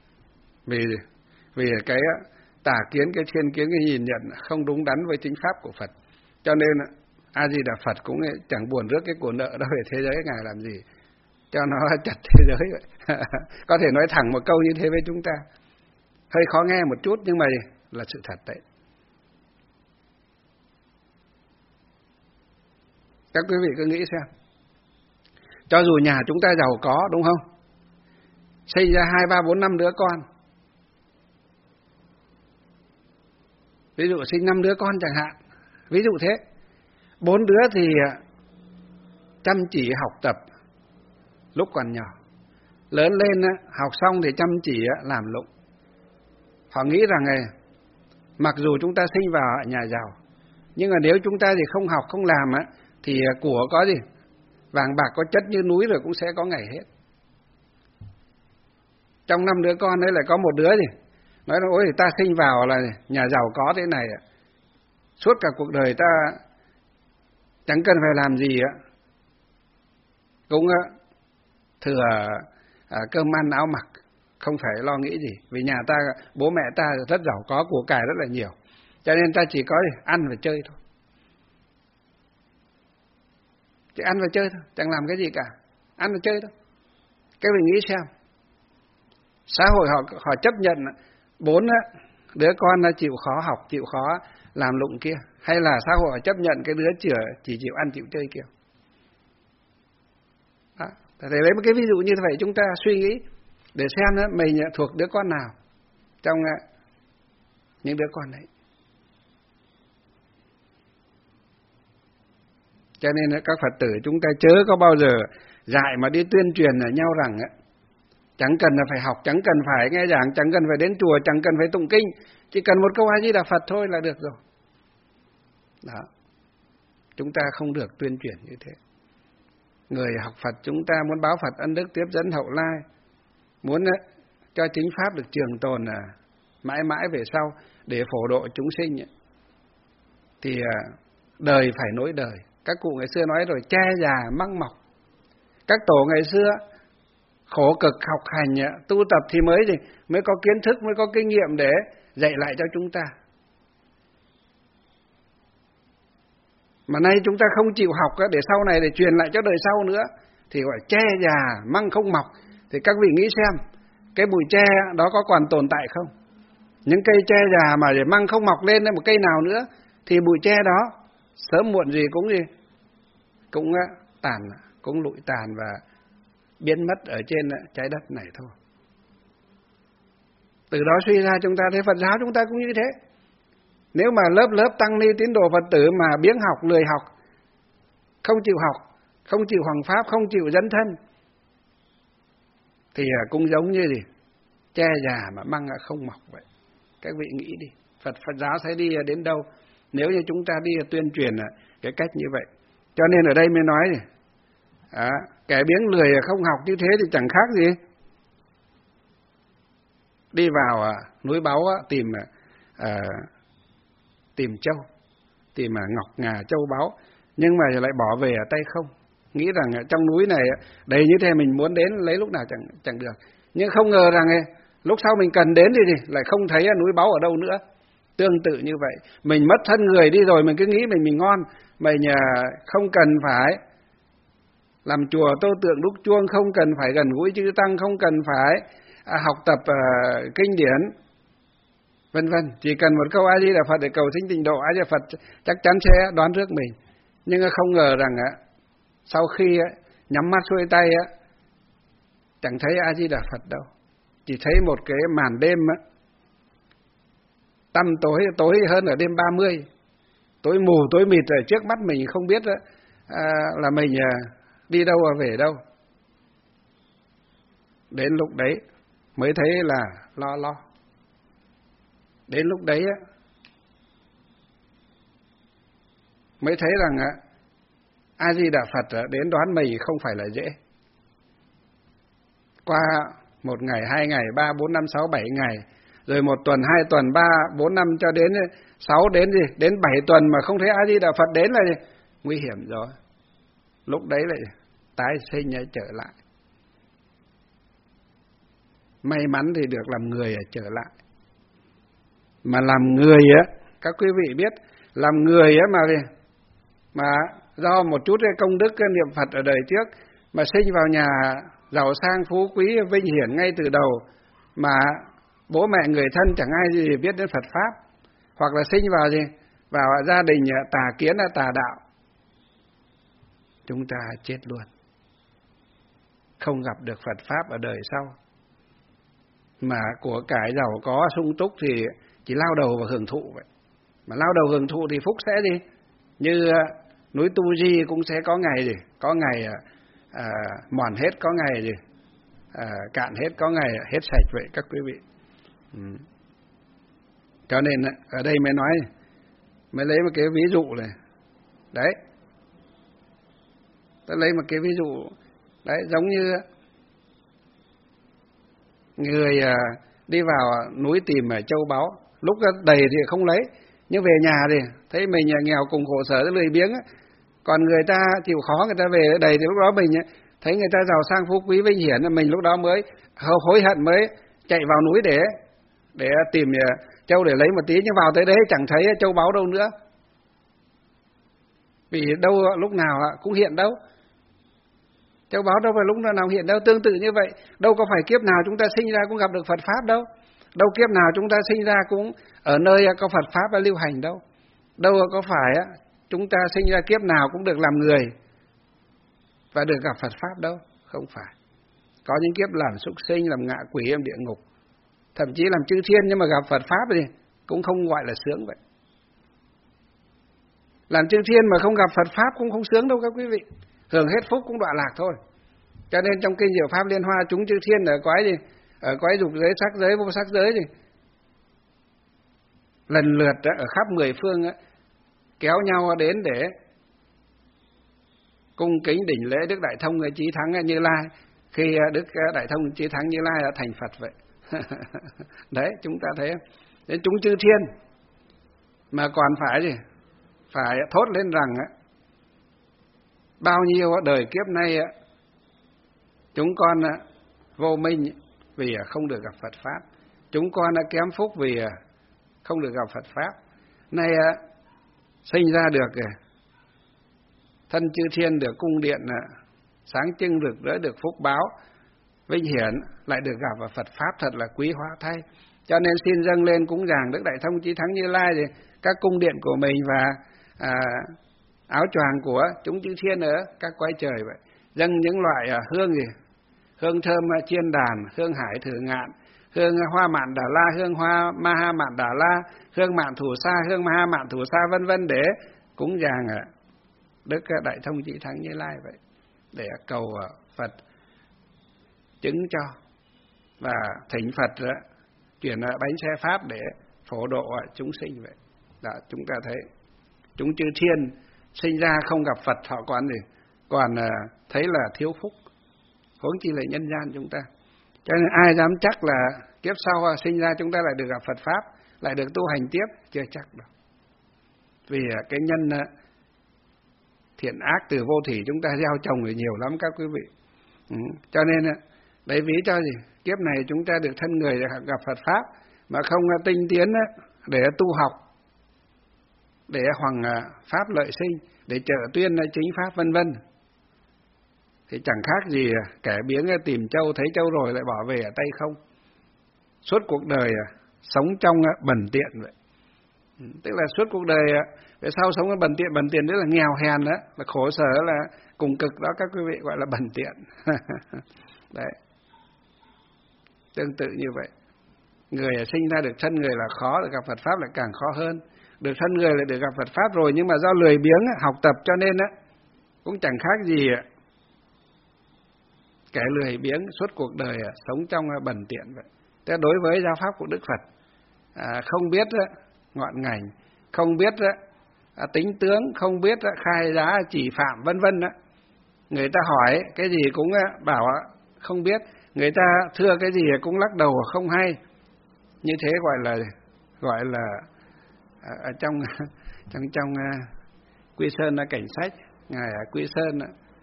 Speaker 1: vì cái tà kiến, cái thiên kiến, cái nhìn nhận không đúng đắn với chính pháp của Phật, cho nên A Di Đà Phật cũng chẳng buồn rước cái của nợ đó về thế giới Ngài làm gì cho nó chặt thế giới vậy. Có thể nói thẳng một câu như thế với chúng ta, hơi khó nghe một chút nhưng mà là sự thật đấy. Các quý vị cứ nghĩ xem, cho dù nhà chúng ta giàu có đúng không, sinh ra 2, 3, 4, 5 đứa con, ví dụ sinh 5 đứa con chẳng hạn, ví dụ thế, 4 đứa thì chăm chỉ học tập lúc còn nhỏ, lớn lên học xong thì chăm chỉ làm lụng. Họ nghĩ rằng mặc dù chúng ta sinh vào nhà giàu, nhưng mà nếu chúng ta thì không học không làm thì của có gì, vàng bạc có chất như núi rồi cũng sẽ có ngày hết. Trong 5 đứa con đấy lại có một đứa gì nói là ôi ta sinh vào là nhà giàu có thế này, suốt cả cuộc đời ta chẳng cần phải làm gì cũng thừa cơm ăn áo mặc, không phải lo nghĩ gì, vì nhà ta, bố mẹ ta rất giàu có, của cải rất là nhiều, cho nên ta chỉ có ăn và chơi thôi. Chỉ ăn và chơi thôi, chẳng làm cái gì cả, ăn và chơi thôi. Các vị nghĩ xem, xã hội họ chấp nhận 4 đứa con chịu khó học, chịu khó làm lụng kia, hay là xã hội họ chấp nhận cái đứa chỉ chịu ăn chịu chơi kia? Đó. Để lấy một cái ví dụ như vậy, chúng ta suy nghĩ để xem mình thuộc đứa con nào trong những đứa con đấy. Cho nên các Phật tử chúng ta chớ có bao giờ dạy mà đi tuyên truyền ở nhau rằng chẳng cần là phải học, chẳng cần phải nghe giảng, chẳng cần phải đến chùa, chẳng cần phải tụng kinh, chỉ cần một câu A Di Đà Phật thôi là được rồi. Đó. Chúng ta không được tuyên truyền như thế. Người học Phật chúng ta muốn báo Phật ân đức tiếp dẫn hậu lai, muốn cho chính pháp được trường tồn mãi mãi về sau để phổ độ chúng sinh thì đời phải nối đời. Các cụ ngày xưa nói rồi, che già măng mọc. Các tổ ngày xưa khổ cực học hành tu tập thì mới có kiến thức, mới có kinh nghiệm để dạy lại cho chúng ta. Mà nay chúng ta không chịu học để sau này để truyền lại cho đời sau nữa thì gọi che già măng không mọc. Thì các vị nghĩ xem, cái bụi tre đó có còn tồn tại không? Những cây tre già mà để măng không mọc lên một cây nào nữa thì bụi tre đó sớm muộn gì cũng tàn, cũng lụi tàn và biến mất ở trên trái đất này thôi. Từ đó suy ra chúng ta thấy Phật giáo chúng ta cũng như thế. Nếu mà lớp tăng ni tín đồ Phật tử mà biếng học, lười học, không chịu học, không chịu hoằng pháp, không chịu dấn thân thì cũng giống như gì? Tre già mà măng không mọc vậy. Các vị nghĩ đi, Phật giáo sẽ đi đến đâu nếu như chúng ta đi tuyên truyền cái cách như vậy. Cho nên ở đây mới nói này, kẻ biếng lười không học như thế thì chẳng khác gì đi vào núi báu tìm châu, tìm ngọc ngà châu báu, nhưng mà lại bỏ về ở tay không, nghĩ rằng trong núi này đầy như thế mình muốn đến lấy lúc nào chẳng được. Nhưng không ngờ rằng lúc sau mình cần đến thì lại không thấy núi báu ở đâu nữa. Tương tự như vậy, mình mất thân người đi rồi mình cứ nghĩ mình ngon, mình không cần phải làm chùa tô tượng đúc chuông, không cần phải gần gũi chư tăng, không cần phải học tập kinh điển, vân vân. Chỉ cần một câu A Di Đà Phật để cầu sinh tịnh độ, A Di Đà Phật chắc chắn sẽ đoán trước mình. Nhưng không ngờ rằng sau khi nhắm mắt xuôi tay chẳng thấy A Di Đà Phật đâu, chỉ thấy một cái màn đêm tăm tối hơn ở đêm 30, tối mù tối mịt ở trước mắt mình, không biết là mình đi đâu và về đâu. Đến lúc đấy mới thấy là lo. Đến lúc đấy mới thấy rằng A Di Đà Phật đến đoán mình không phải là dễ. Qua 1 ngày, 2 ngày, 3, 4, 5, 6, 7 ngày, rồi 1 tuần, 2 tuần, 3, 4, 5 cho đến 6, đến 7 tuần mà không thấy A Di Đà Phật đến là nguy hiểm rồi. Lúc đấy lại tái sinh trở lại. May mắn thì được làm người trở lại. Mà làm người các quý vị biết, làm người mà do một chút cái công đức cái niệm Phật ở đời trước mà sinh vào nhà giàu sang phú quý vinh hiển ngay từ đầu, mà bố mẹ người thân chẳng ai gì biết đến Phật pháp, hoặc là sinh vào gia đình tà kiến tà đạo, chúng ta chết luôn, không gặp được Phật pháp ở đời sau. Mà của cải giàu có sung túc thì chỉ lao đầu vào hưởng thụ vậy. Mà lao đầu hưởng thụ thì phúc sẽ như núi Tu Di cũng sẽ có ngày mòn hết, có ngày cạn hết, có ngày hết sạch vậy các quý vị. Cho nên ở đây mới lấy một cái ví dụ này. Đấy. Tôi lấy một cái ví dụ đấy, giống như người đi vào núi tìm châu báu, lúc đầy thì không lấy, nhưng về nhà thì thấy mình nghèo cùng khổ sở lười biếng, còn người ta chịu khó người ta về đầy thì lúc đó mình thấy người ta giàu sang phú quý vinh hiển, mình lúc đó mới hối hận, mới chạy vào núi để tìm châu để lấy một tí, nhưng vào tới đấy chẳng thấy châu báu đâu nữa, vì đâu lúc nào cũng hiện đâu. Châu báu đâu phải lúc nào hiện đâu. Tương tự như vậy, đâu có phải kiếp nào chúng ta sinh ra cũng gặp được Phật pháp đâu. Đâu kiếp nào chúng ta sinh ra cũng ở nơi có Phật pháp lưu hành đâu. Đâu có phải chúng ta sinh ra kiếp nào cũng được làm người và được gặp Phật pháp đâu. Không phải. Có những kiếp làm súc sinh, làm ngạ quỷ, làm địa ngục, thậm chí làm chư thiên, nhưng mà gặp Phật pháp thì cũng không gọi là sướng vậy. Làm chư thiên mà không gặp Phật Pháp cũng không sướng đâu các quý vị. Hưởng hết phúc cũng đọa lạc thôi. Cho nên trong kinh Diệu Pháp Liên Hoa, chúng chư thiên ở cõi gì? Ở cõi dục giới, sắc giới, vô sắc giới gì? Lần lượt ở khắp 10 phương kéo nhau đến để cung kính đỉnh lễ Đức Đại Thông Chí Thắng Như Lai, khi Đức Đại Thông Chí Thắng Như Lai đã thành Phật vậy. Đấy, chúng ta thấy đến chúng chư thiên mà còn phải gì? Phải thốt lên rằng bao nhiêu đời kiếp nay chúng con vô minh vì không được gặp Phật Pháp, chúng con kém phúc vì không được gặp Phật Pháp. Nay sinh ra được thân chư thiên, được cung điện sáng trưng rực rỡ, được phúc báo vinh hiển, lại được gặp vào Phật Pháp thật là quý hóa thay. Cho nên xin dâng lên cúng dường Đức Đại Thông Chí Thắng Như Lai thì các cung điện của mình và áo choàng của chúng chư thiên ở các cõi trời vậy. Dâng những loại hương gì? Hương thơm chiên đàn, hương hải thử ngạn, hương hoa mạn đà la, hương hoa ma ha mạn đà la, hương mạn thủ sa, hương ma ha mạn thủ sa, vân vân, để cúng dường Đức Đại Thông Chí Thắng Như Lai vậy, để cầu Phật chứng cho và thỉnh Phật chuyển bánh xe pháp để phổ độ chúng sinh vậy. Đó, chúng ta thấy chúng chư thiên sinh ra không gặp Phật họ còn thấy là thiếu phúc, huống chi là nhân gian chúng ta. Cho nên ai dám chắc là kiếp sau sinh ra chúng ta lại được gặp Phật Pháp, lại được tu hành tiếp, chưa chắc đâu. Vì cái nhân thiện ác từ vô thủy chúng ta gieo trồng thì nhiều lắm các quý vị. Cho nên đấy, ví cho gì? Kiếp này chúng ta được thân người để gặp Phật Pháp mà không tinh tiến để tu học, để hoằng pháp lợi sinh, để trợ tuyên chính pháp vân vân, thì chẳng khác gì kẻ biếng tìm châu, thấy châu rồi lại bỏ về ở tay không. Suốt cuộc đời sống trong bần tiện vậy. Tức là suốt cuộc đời về sau sống bần tiện rất là nghèo hèn đó, là khổ sở, là cùng cực đó các quý vị, gọi là bần tiện. Đấy. Tương tự như vậy, người sinh ra được thân người là khó, được gặp Phật Pháp lại càng khó hơn. Được thân người lại được gặp Phật Pháp rồi, nhưng mà do lười biếng học tập cho nên cũng chẳng khác gì kẻ lười biếng suốt cuộc đời sống trong bần tiện vậy. Thế đối với giáo pháp của Đức Phật, không biết ngọn ngành, không biết tính tướng, không biết khai giá chỉ phạm vân vân, người ta hỏi cái gì cũng bảo không biết, người ta thưa cái gì cũng lắc đầu không hay. Như thế gọi là ở trong Quy Sơn Cảnh Sách, ngài Quy Sơn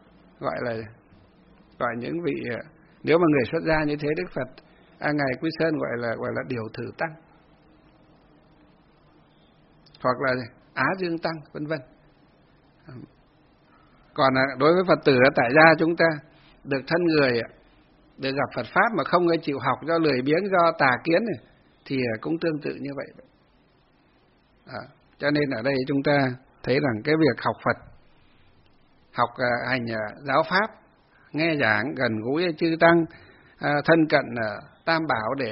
Speaker 1: gọi những vị, nếu mà người xuất gia như thế, Đức Phật ngài Quy Sơn gọi là điều thử tăng, hoặc là Á Dương Tăng vân vân. Còn đối với Phật tử tại gia chúng ta được thân người, được gặp Phật Pháp mà không chịu học do lười biếng, do tà kiến này, thì cũng tương tự như vậy. Cho nên ở đây chúng ta thấy rằng cái việc học Phật, học hành giáo Pháp, nghe giảng gần gũi chư Tăng, thân cận Tam Bảo để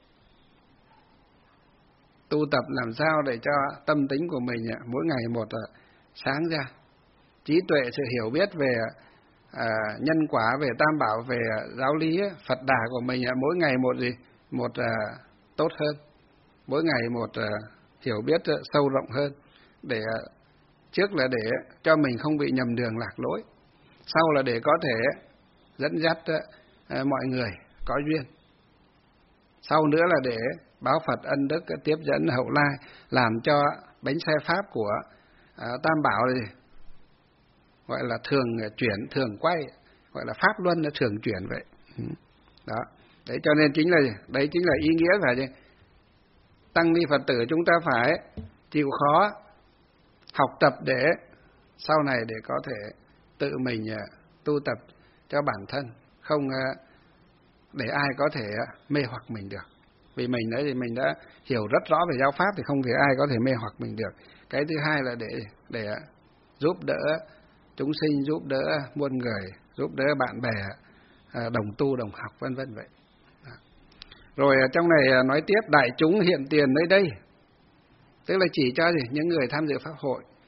Speaker 1: tu tập làm sao để cho tâm tính của mình mỗi ngày một sáng ra. Trí tuệ, sự hiểu biết về nhân quả, về Tam Bảo, về giáo lý Phật Đà của mình mỗi ngày một tốt hơn, mỗi ngày một hiểu biết sâu rộng hơn, để trước là để cho mình không bị nhầm đường lạc lối, sau là để có thể dẫn dắt mọi người có duyên, sau nữa là để báo Phật ân đức tiếp dẫn hậu lai, làm cho bánh xe pháp của Tam Bảo này gọi là thường chuyển, thường quay, gọi là pháp luân, là thường chuyển vậy. Đó. Đấy, cho nên đấy chính là ý nghĩa là gì? Tăng ni Phật tử chúng ta phải chịu khó học tập để sau này để có thể tự mình tu tập cho bản thân, không để ai có thể mê hoặc mình được. Vì mình đấy thì mình đã hiểu rất rõ về giáo pháp thì không thể ai có thể mê hoặc mình được. Cái thứ hai là để giúp đỡ chúng sinh, giúp đỡ muôn người, giúp đỡ bạn bè đồng tu đồng học vân vân vậy. Rồi trong này nói tiếp, đại chúng hiện tiền nơi đây, tức là chỉ cho những người tham dự pháp hội,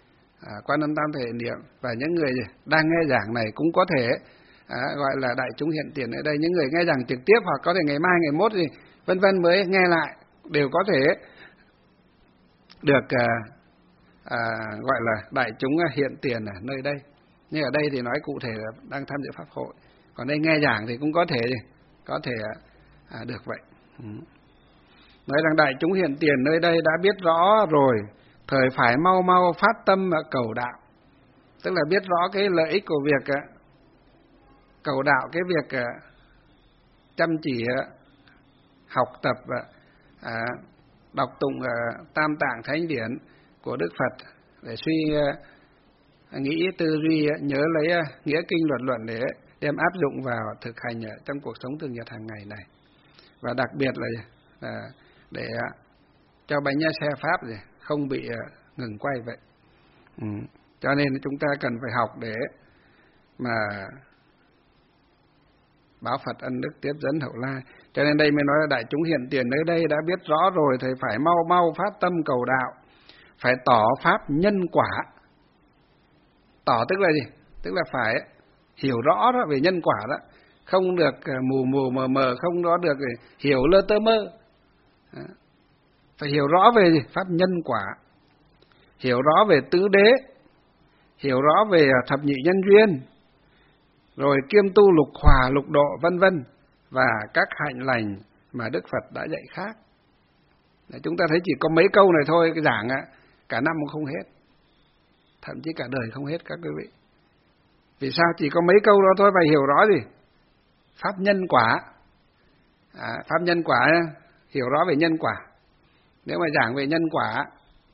Speaker 1: Quan Âm Tam Thể niệm. Và những người đang nghe giảng này cũng có thể gọi là đại chúng hiện tiền ở đây. Những người nghe giảng trực tiếp hoặc có thể ngày mai, ngày mốt gì vân vân mới nghe lại đều có thể được gọi là đại chúng hiện tiền ở nơi đây. Nhưng ở đây thì nói cụ thể là đang tham dự pháp hội. Còn đây nghe giảng thì cũng có thể được vậy. Nói rằng đại chúng hiện tiền nơi đây đã biết rõ rồi, thời phải mau mau phát tâm cầu đạo. Tức là biết rõ cái lợi ích của việc cầu đạo, cái việc chăm chỉ học tập đọc tụng Tam Tạng Thánh Điển của Đức Phật để suy nghĩ, tư duy, nhớ lấy nghĩa kinh luật luận để đem áp dụng vào thực hành trong cuộc sống thường nhật hàng ngày này. Và đặc biệt là để cho bánh xe pháp không bị ngừng quay vậy. Cho nên chúng ta cần phải học để mà báo Phật ân đức tiếp dẫn hậu lai. Cho nên đây mới nói là đại chúng hiện tiền nơi đây đã biết rõ rồi, thì phải mau mau phát tâm cầu đạo, phải tỏ pháp nhân quả. Tỏ tức là gì? Tức là phải hiểu rõ đó về nhân quả đó, không được mù mù mờ mờ, không có được hiểu lơ tơ mơ. Phải hiểu rõ về gì? Pháp nhân quả, hiểu rõ về tứ đế, hiểu rõ về thập nhị nhân duyên, rồi kiêm tu lục hòa, lục độ vân vân, và các hạnh lành mà Đức Phật đã dạy khác. Chúng ta thấy chỉ có mấy câu này thôi, cái giảng cả năm cũng không hết, thậm chí cả đời không hết các quý vị. Vì sao chỉ có mấy câu đó thôi? Phải hiểu rõ gì? Pháp nhân quả. Pháp nhân quả, hiểu rõ về nhân quả. Nếu mà giảng về nhân quả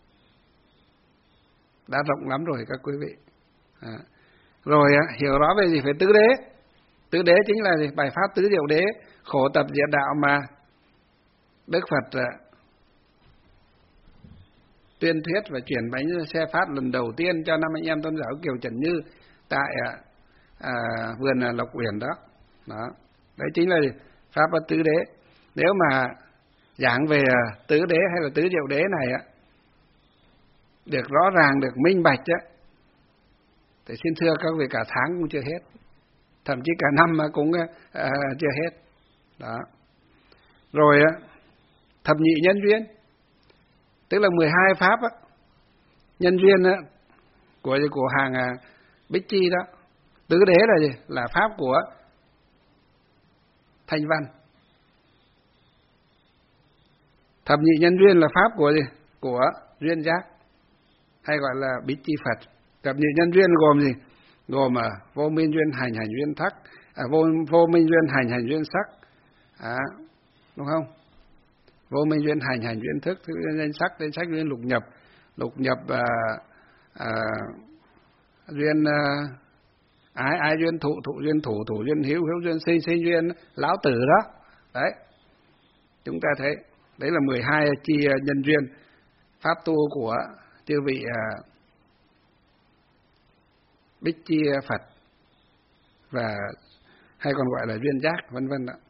Speaker 1: đã rộng lắm rồi các quý vị. Rồi hiểu rõ về gì? Về tứ đế. Tứ đế chính là gì? Bài pháp tứ diệu đế, khổ tập diệt đạo mà Đức Phật tuyên thuyết và chuyển bánh xe phát lần đầu tiên cho năm anh em tôn giáo Kiều Trần Như tại vườn Lộc Uyển đó. Đấy chính là pháp tứ đế. Nếu mà giảng về tứ đế hay là tứ diệu đế này được rõ ràng, được minh bạch thì xin thưa các vị cả tháng cũng chưa hết, thậm chí cả năm cũng chưa hết. Đó. Rồi thập nhị nhân duyên, tức là 12 pháp nhân duyên của hàng Bích Chi đó. Tứ đế là gì? Là pháp của Thanh Văn. Thập nhị nhân duyên là pháp của gì? Của duyên giác, hay gọi là Bích Chi Phật. Thập nhị nhân duyên gồm gì? Gồm vô minh duyên hành, hành duyên thắc, vô minh duyên hành, hành duyên sắc, đúng không? Vô minh duyên hành, hành duyên thức, thức duyên danh sắc, danh sắc duyên lục nhập duyên ái, ái duyên thụ, thụ duyên thủ, thủ duyên hữu, hữu duyên sinh, sinh duyên lão tử đó. Đấy, chúng ta thấy đấy là 12 chi nhân duyên pháp tu của chư vị Bích Chi Phật, và hay còn gọi là duyên giác vân vân đó.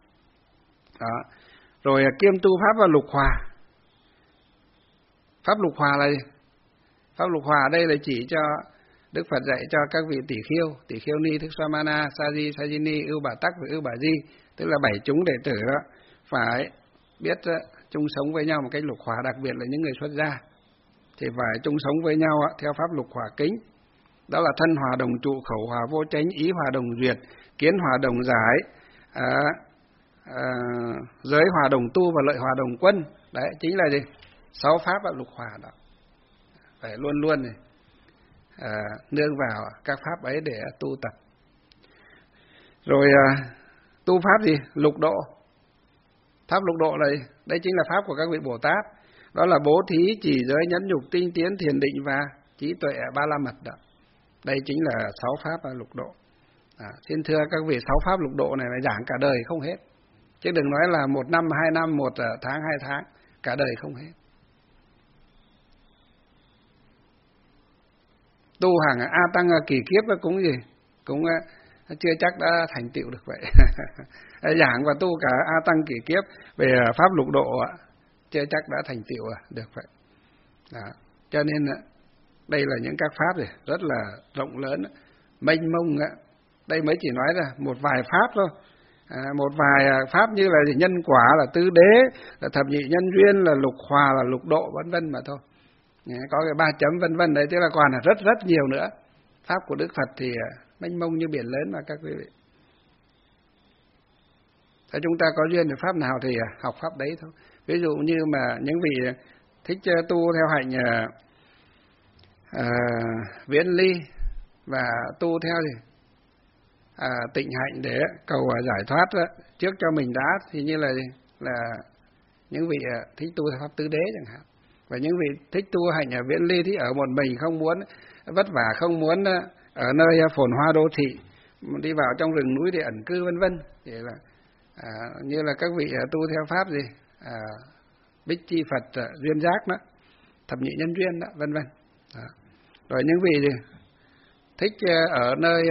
Speaker 1: Rồi kiêm tu pháp và lục hòa. Pháp lục hòa là gì? Pháp lục hòa đây là chỉ cho Đức Phật dạy cho các vị tỷ khiêu ni, Thức Swamana, Sa-di, Sa-di-ni, Ưu Bà Tắc và Ưu Bà Di, tức là 7 chúng đệ tử đó, phải biết chung sống với nhau một cách lục hòa, đặc biệt là những người xuất gia thì phải chung sống với nhau theo pháp lục hòa kính. Đó là thân hòa đồng trụ, khẩu hòa vô chánh, ý hòa đồng duyệt, kiến hòa đồng giải, giới hòa đồng tu và lợi hòa đồng quân. Đấy chính là gì? 6 pháp lục hòa đó. Phải luôn luôn nương vào các pháp ấy để tu tập. Rồi tu pháp gì? Lục độ. Pháp lục độ này, đây chính là pháp của các vị Bồ Tát. Đó là bố thí, chỉ giới, nhẫn nhục, tinh tiến, thiền định và trí tuệ ba la mật đó. Đây chính là 6 pháp lục độ. Xin thưa các vị, 6 pháp lục độ này là giảng cả đời không hết. Chứ đừng nói là 1 năm, 2 năm, 1 tháng, 2 tháng, cả đời không hết. Tu hàng A Tăng kỳ kiếp cũng gì? Cũng chưa chắc đã thành tựu được vậy. Giảng và tu cả A Tăng kỳ kiếp về pháp lục độ chưa chắc đã thành tựu được vậy. Đó. Cho nên Đây là những các pháp rất là rộng lớn, mênh mông. Đây mới chỉ nói là một vài pháp thôi. Một vài pháp như là nhân quả, là tứ đế, là thập nhị nhân duyên, là lục hòa, là lục độ, vân vân mà thôi. Có cái 3 chấm vân vân đấy, tức là còn là rất rất nhiều nữa. Pháp của Đức Phật thì mênh mông như biển lớn mà các quý vị. Thế chúng ta có duyên thì pháp nào thì học pháp đấy thôi. Ví dụ như mà những vị thích tu theo hạnh viễn ly và tu theo tịnh hạnh để cầu giải thoát trước cho mình đã, thì như là những vị thích tu theo pháp tứ đế chẳng hạn. Và những vị thích tu hạnh viễn ly thì ở một mình, không muốn vất vả, không muốn ở nơi phồn hoa đô thị, đi vào trong rừng núi để ẩn cư vân vân. Thì là như là các vị tu theo pháp Bích Chi Phật duyên giác đó, thập nhị nhân duyên đó, vân vân. Rồi những vị thích ở nơi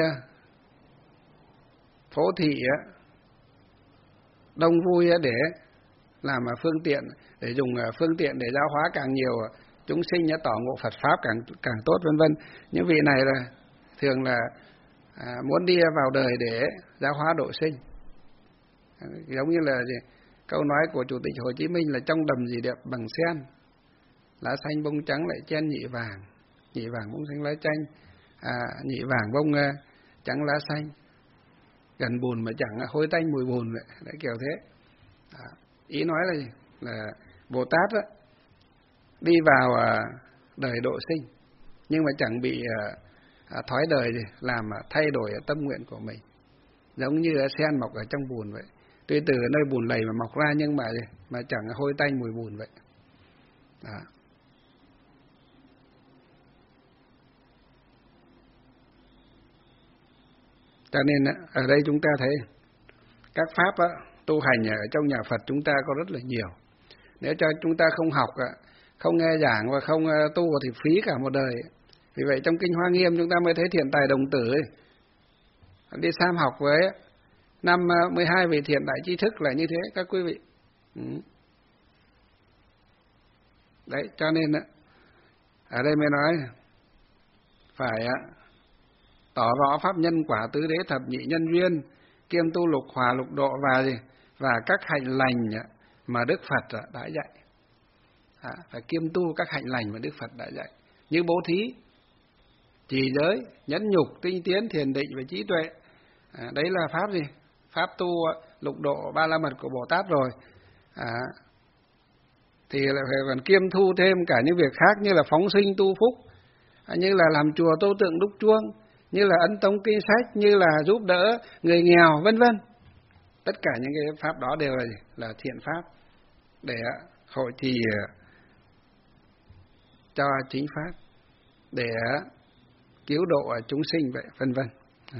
Speaker 1: phố thị đông vui để làm phương tiện, để dùng phương tiện để giáo hóa càng nhiều chúng sinh, tỏ ngộ Phật pháp càng tốt, vân vân. Những vị này là thường là muốn đi vào đời để giáo hóa độ sinh. Giống như là câu nói của Chủ tịch Hồ Chí Minh là trong đầm gì đẹp bằng sen, lá xanh bông trắng lại chen nhị vàng, nhị vàng bông xanh lá chanh, nhị vàng bông trắng lá xanh, gần bùn mà chẳng hôi tanh mùi bùn vậy, đấy kiểu thế. Ý nói là gì? Là Bồ Tát đi vào đời độ sinh, nhưng mà chẳng bị thói đời làm thay đổi tâm nguyện của mình, giống như sen mọc ở trong bùn vậy. Tuy từ nơi bùn lầy mà mọc ra, nhưng mà chẳng hôi tanh mùi bùn vậy. Đó. Cho nên ở đây chúng ta thấy các pháp tu hành ở trong nhà Phật chúng ta có rất là nhiều. Nếu cho chúng ta không học, không nghe giảng và không tu thì phí cả một đời. Vì vậy trong Kinh Hoa Nghiêm chúng ta mới thấy Thiện Tài Đồng Tử đi Sam học với năm 12 vị thiện đại trí thức là như thế các quý vị. Đấy, cho nên ở đây mới nói phải tỏ rõ pháp nhân quả tứ đế thập nhị nhân duyên, kiêm tu lục hòa lục độ và các hạnh lành mà Đức Phật đã dạy. Phải kiêm tu các hạnh lành mà Đức Phật đã dạy, như bố thí, trì giới, nhẫn nhục, tinh tiến, thiền định và trí tuệ. Đấy là pháp gì? Pháp tu lục độ ba la mật của Bồ Tát rồi. Thì lại phải còn kiêm thu thêm cả những việc khác, như là phóng sinh tu phúc, như là làm chùa tô tượng đúc chuông, như là ấn tống kinh sách, như là giúp đỡ người nghèo, vân vân. Tất cả những cái pháp đó đều là thiện pháp để hội trì cho chính pháp, để cứu độ chúng sinh vậy, vân vân.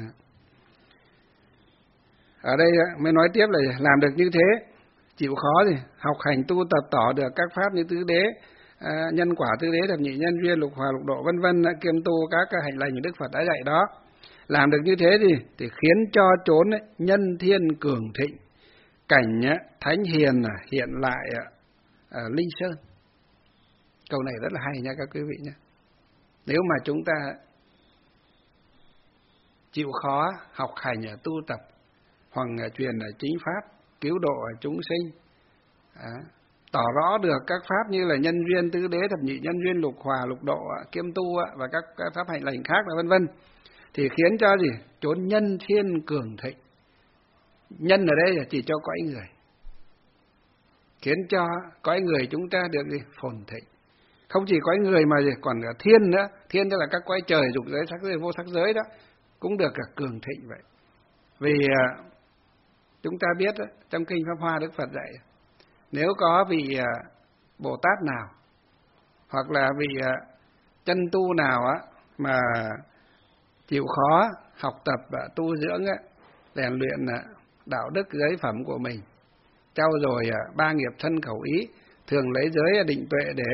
Speaker 1: Ở đây mới nói tiếp là làm được như thế, chịu khó học hành tu tập tỏ được các pháp như tứ đế, nhân quả tứ đế, thập nhị nhân duyên, lục hòa lục độ, vân vân, kiêm tu các hạnh lành mà Đức Phật đã dạy đó. Làm được như thế thì khiến cho chốn nhân thiên cường thịnh, cảnh thánh hiền hiện lại linh sơn. Câu này rất là hay nha các quý vị nhé. Nếu mà chúng ta chịu khó học hành tu tập hoàng truyền chính pháp, cứu độ chúng sinh, tỏ rõ được các pháp như là nhân duyên tứ đế, thập nhị nhân duyên, lục hòa lục độ, kiêm tu và các pháp hạnh lành khác là vân vân, thì khiến cho chốn nhân thiên cường thịnh. Nhân ở đây là chỉ cho cõi người, khiến cho cõi người chúng ta được phồn thịnh. Không chỉ cõi người mà còn cả thiên nữa. Thiên tức là các cõi trời, dục giới, sắc giới, vô sắc giới đó, cũng được cả cường thịnh vậy. Vì chúng ta biết trong Kinh Pháp Hoa Đức Phật dạy, nếu có vị Bồ Tát nào hoặc là vị chân tu nào mà chịu khó học tập tu dưỡng, rèn luyện đạo đức giới phẩm của mình, trau dồi 3 nghiệp thân khẩu ý, thường lấy giới định tuệ để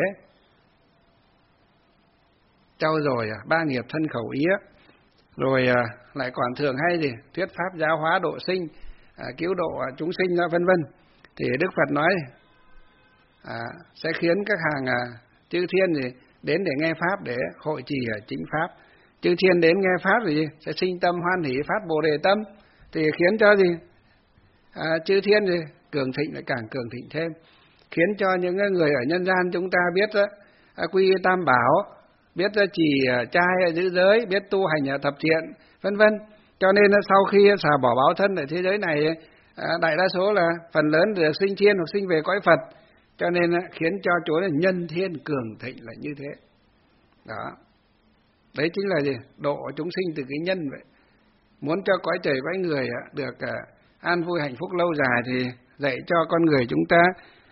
Speaker 1: trau dồi 3 nghiệp thân khẩu ý, rồi lại còn thường hay thuyết pháp giáo hóa độ sinh, cứu độ chúng sinh, vân vân, thì Đức Phật nói sẽ khiến các hàng chư thiên đến để nghe pháp, để hội trì chính pháp. Chư thiên đến nghe pháp rồi gì? Sẽ sinh tâm hoan hỷ, phát Bồ đề tâm, thì khiến cho gì? Chư thiên gì? Cường thịnh lại càng cường thịnh thêm, khiến cho những người ở nhân gian chúng ta biết quy tam bảo, biết trì trai giữ giới, biết tu hành thập thiện, vân vân. Cho nên sau khi xả bỏ báo thân ở thế giới này, đại đa số là phần lớn được sinh thiên hoặc sinh về cõi Phật, cho nên khiến cho chỗ là nhân thiên cường thịnh là như thế. Đó, đấy chính là gì? Độ chúng sinh từ cái nhân vậy. Muốn cho cõi trời cõi người được an vui hạnh phúc lâu dài thì dạy cho con người chúng ta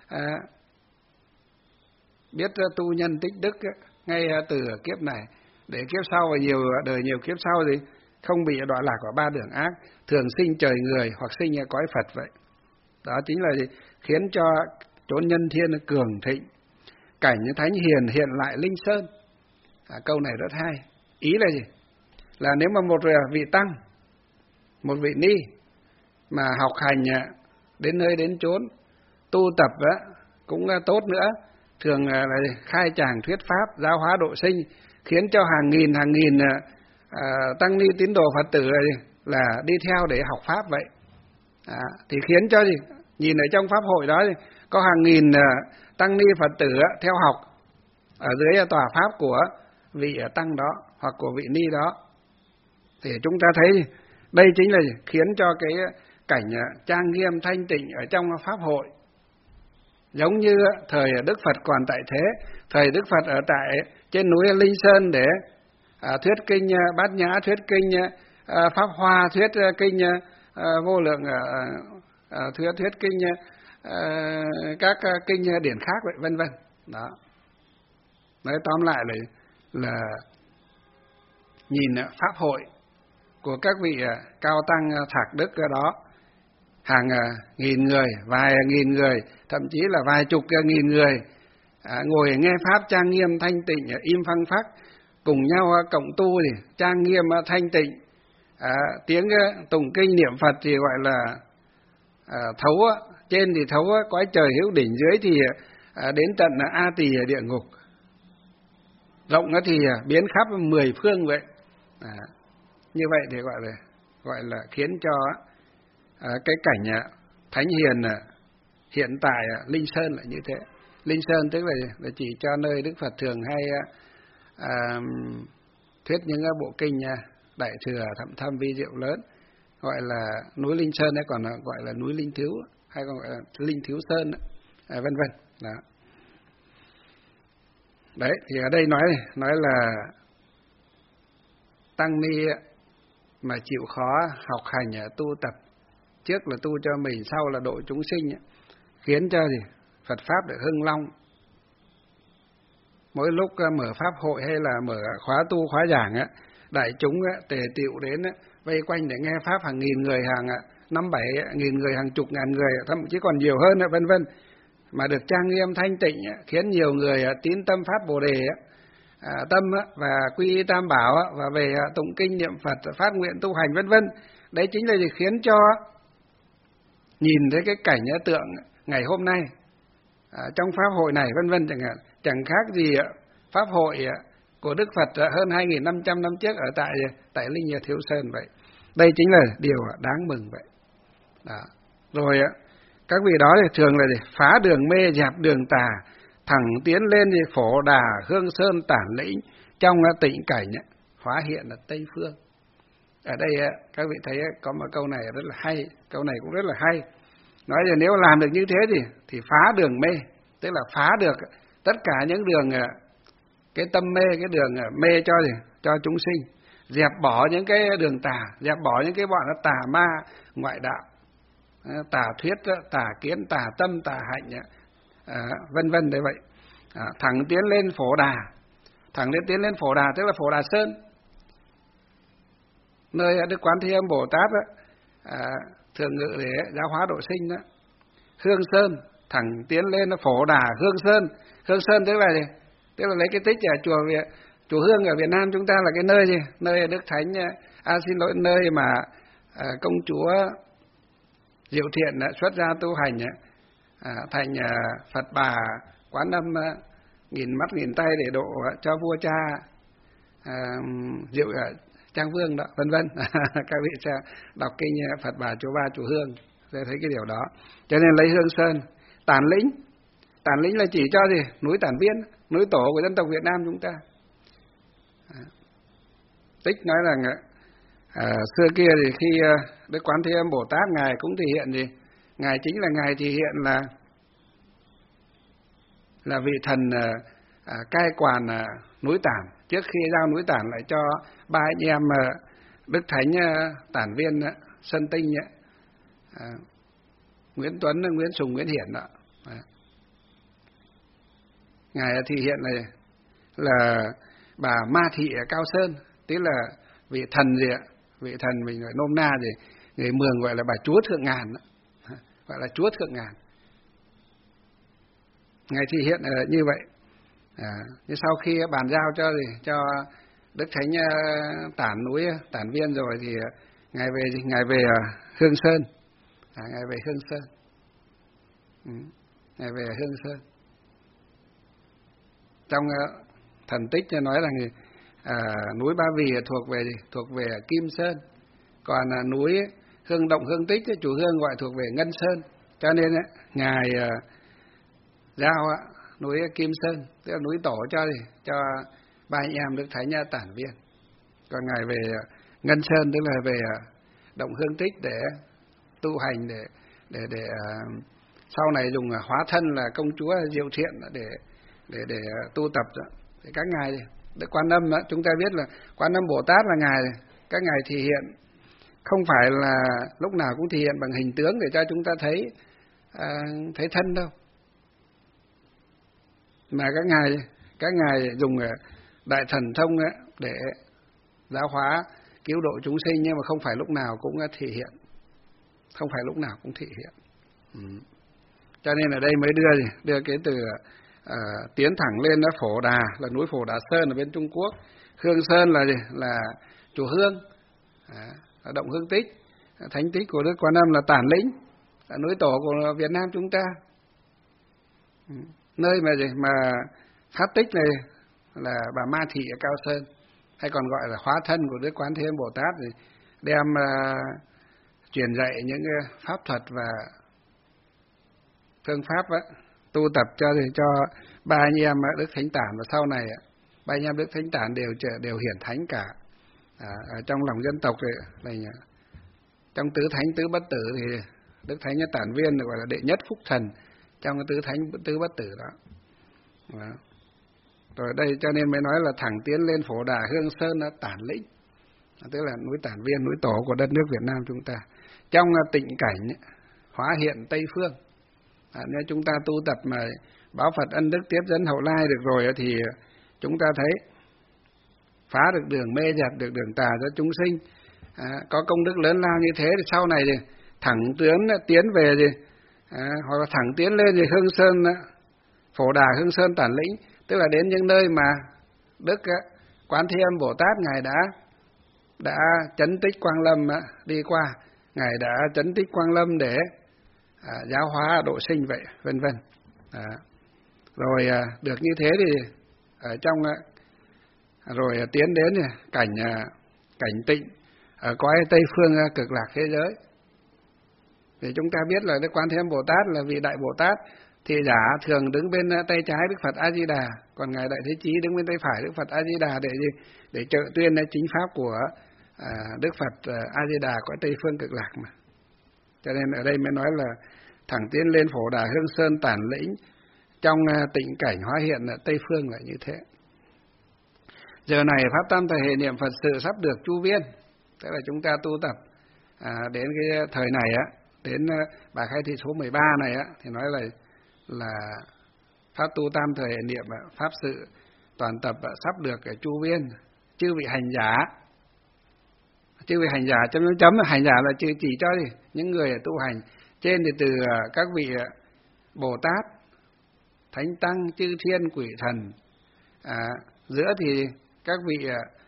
Speaker 1: biết tu nhân tích đức ngay từ kiếp này, để kiếp sau và nhiều đời nhiều kiếp sau gì không bị đọa lạc vào ba đường ác, thường sinh trời người hoặc sinh ở cõi Phật vậy. Đó chính là gì? Khiến cho chốn nhân thiên cường thịnh, cảnh thánh hiền hiện lại linh sơn. Câu này rất hay. Ý là gì? Là nếu mà một vị tăng, một vị ni mà học hành đến nơi đến chốn, tu tập cũng tốt nữa, thường là khai tràng thuyết pháp, giáo hóa độ sinh, khiến cho hàng nghìn tăng ni tín đồ Phật tử là đi theo để học pháp vậy. Thì khiến cho gì? Nhìn ở trong pháp hội đó có hàng nghìn tăng ni Phật tử theo học ở dưới tòa pháp của vị tăng đó hoặc của vị ni đó, thì chúng ta thấy đây chính là khiến cho cái cảnh trang nghiêm thanh tịnh ở trong pháp hội. Giống như thời Đức Phật còn tại thế, thời Đức Phật ở tại trên núi Linh Sơn để thuyết kinh Bát Nhã, thuyết kinh Pháp Hoa, thuyết kinh Vô Lượng, thuyết kinh các kinh điển khác vậy, vân vân. Đó. Nói tóm lại là nhìn pháp hội của các vị cao tăng thạc đức đó, hàng nghìn người, vài nghìn người, thậm chí là vài chục nghìn người ngồi nghe pháp trang nghiêm thanh tịnh, im phăng phắc, cùng nhau cộng tu thì trang nghiêm thanh tịnh, tiếng tụng kinh niệm Phật thì gọi là thấu, trên thì thấu cõi trời hữu đỉnh, dưới thì đến tận A Tỳ địa ngục, rộng thì biến khắp 10 phương vậy. Như vậy thì gọi là khiến cho cái cảnh thánh hiền hiện tại Linh Sơn là như thế. Linh Sơn tức là chỉ cho nơi Đức Phật thường hay thuyết những bộ kinh đại thừa thậm thâm vi diệu lớn, gọi là núi Linh Sơn đấy, còn gọi là núi Linh Thiếu, hay còn gọi là Linh Thiếu Sơn, vân vân. Đó. Đấy, thì ở đây nói là tăng ni mà chịu khó học hành tu tập, trước là tu cho mình, sau là độ chúng sinh, khiến cho gì Phật pháp được hưng long. Mỗi lúc mở pháp hội hay là mở khóa tu khóa giảng đại chúng tề tựu đến vây quanh để nghe pháp, hàng nghìn người, hàng 5-7 nghìn người, hàng chục ngàn người, thậm chí còn nhiều hơn, vân vân, mà được trang nghiêm thanh tịnh, khiến nhiều người tín tâm phát Bồ đề tâm và quy tam bảo và về tụng kinh niệm Phật, phát nguyện tu hành, vân vân. Đấy chính là khiến cho nhìn thấy cái cảnh tượng ngày hôm nay trong pháp hội này, vân vân, chẳng khác gì pháp hội của Đức Phật hơn 2.500 năm trước ở tại Linh Thiếu Sơn vậy. Đây chính là điều đáng mừng vậy. Đó. Rồi các vị đó thì thường là phá đường mê, dẹp đường tà, thẳng tiến lên thì phổ đà hương sơn tản lĩnh, trong tịnh cảnh hóa hiện là Tây Phương. Ở đây các vị thấy có một câu này rất là hay, câu này cũng rất là hay. Nói là nếu làm được như thế thì phá đường mê, tức là phá được tất cả những đường cái tâm mê, cái đường mê cho chúng sinh, dẹp bỏ những cái đường tà, dẹp bỏ những cái bọn tà ma ngoại đạo, tà thuyết, tà kiến, tà tâm, tà hạnh, vân vân đấy vậy. Thẳng tiến lên phổ đà, tiến lên phổ đà tức là Phổ Đà Sơn, nơi Đức Quán Thế Âm Bồ Tát thường ngự để giáo hóa độ sinh đó. Hương Sơn, thẳng tiến lên phổ đà Hương Sơn. Hương Sơn tức là gì? Tức là lấy cái tích chùa Hương ở Việt Nam chúng ta là cái nơi gì? Nơi Đức Thánh nơi mà công chúa Diệu Thiện xuất gia tu hành thành Phật Bà Quán Âm nghìn mắt nghìn tay để độ cho vua cha Diệu Trang Vương đó, vân vân. Các vị sẽ đọc kinh Phật Bà Chùa Ba Chùa Hương sẽ thấy cái điều đó. Cho nên lấy Hương Sơn. Tản lĩnh là chỉ cho gì? Núi Tản Viên, núi tổ của dân tộc Việt Nam chúng ta. Tích nói rằng xưa kia thì khi Đức Quán Thế Âm Bồ Tát ngài cũng thể hiện gì? Ngài chính là ngài thể hiện là vị thần cai quản núi Tản. Trước khi giao núi Tản lại cho ba anh em Đức Thánh Tản Viên, Sơn Tinh, Nguyễn Tuấn, Nguyễn Sùng, Nguyễn Hiển đó. Ngài thể hiện này là bà Ma Thị Cao Sơn, tức là vị thần gì ạ? Vị thần mình gọi nôm na gì? Người Mường gọi là bà Chúa Thượng Ngàn đó. Gọi là Chúa Thượng Ngàn. Ngài thể hiện như vậy. Nhưng sau khi bàn giao cho Đức Thánh núi Tản Viên rồi thì ngài về Hương Sơn. Ngài về Hương Sơn. Ngài về Hương Sơn. Trong thần tích nói là núi Ba Vì thuộc về Kim Sơn, còn núi Hương Động Hương Tích Chùa Hương gọi thuộc về Ngân Sơn. Cho nên ngài giao núi Kim Sơn, tức là núi tổ cho ba anh em Đức Thánh Tản Viên. Còn ngài về Ngân Sơn, tức là về Động Hương Tích để tu hành, để sau này dùng hóa thân là công chúa Diệu Thiện để tu tập đó. Thì các ngài Đức Quan Âm đó, chúng ta biết là Quan Âm Bồ Tát là ngài, các ngài thể hiện không phải là lúc nào cũng thể hiện bằng hình tướng để cho chúng ta thấy thân đâu, mà các ngài dùng đại thần thông để giáo hóa cứu độ chúng sinh, nhưng mà không phải lúc nào cũng thể hiện, không phải lúc nào cũng thể hiện. Cho nên ở đây mới đưa cái từ tiến thẳng lên đó, Phổ Đà là núi Phổ Đà Sơn ở bên Trung Quốc, Hương Sơn là chùa Hương, là Động Hương Tích, thánh tích của Đức Quan Âm là Tản Lĩnh, là núi tổ của Việt Nam chúng ta. Nơi mà phát tích này là bà Ma Thị ở Cao Sơn, hay còn gọi là hóa thân của Đức Quán Thế Âm Bồ Tát, thì đem truyền dạy những pháp thuật và phương pháp tu tập cho ba anh em Đức Thánh Tản, và sau này ba anh em Đức Thánh Tản đều hiển thánh cả. Ở trong lòng dân tộc này, trong tứ thánh tứ bất tử thì Đức Thánh Tản Viên gọi là đệ nhất phúc thần trong cái tứ thánh tứ bất tử đó. Rồi đây cho nên mới nói là thẳng tiến lên Phổ Đà Hương Sơn là Tản Lĩnh, tức là núi Tản Viên, núi tổ của đất nước Việt Nam chúng ta. Trong tịnh cảnh hóa hiện Tây Phương. Nếu chúng ta tu tập mà báo Phật ân đức tiếp dẫn hậu lai được rồi thì chúng ta thấy phá được đường mê dẹp được đường tà cho chúng sinh, có công đức lớn lao như thế thì sau này thì thẳng tiến về hoặc là thẳng tiến lên thì Hương Sơn, Phổ Đà Hương Sơn Tản Lĩnh, tức là đến những nơi mà Đức Quán Thế Âm Bồ Tát ngài đã chấn tích Quang Lâm đi qua, ngài đã chấn tích Quang Lâm để giáo hóa độ sinh vậy, vân vân. Rồi được như thế thì ở trong rồi tiến đến cảnh tịnh ở cõi Tây Phương Cực Lạc thế giới. Thì chúng ta biết là Đức Quan Thế Âm Bồ Tát là vị đại Bồ Tát, thì giả thường đứng bên tay trái Đức Phật A Di Đà, còn ngài Đại Thế Chí đứng bên tay phải Đức Phật A Di Đà để trợ tuyên chính pháp của Đức Phật A Di Đà cõi Tây Phương Cực Lạc mà. Cho nên ở đây mới nói là thẳng tiến lên Phổ Đà Hương Sơn Tản Lĩnh, trong tịnh cảnh hóa hiện là Tây Phương là như thế. Giờ này pháp tam thời hệ niệm Phật sự sắp được chu viên, tức là chúng ta tu tập đến cái thời này đến bài khai thị số 13 này thì nói là pháp tu tam thời hệ niệm pháp sự toàn tập sắp được chu viên. Chư vị hành giả chấm hành giả là chỉ cho những người tu hành. Trên thì từ các vị Bồ Tát, Thánh Tăng, chư thiên, quỷ thần. Giữa thì các vị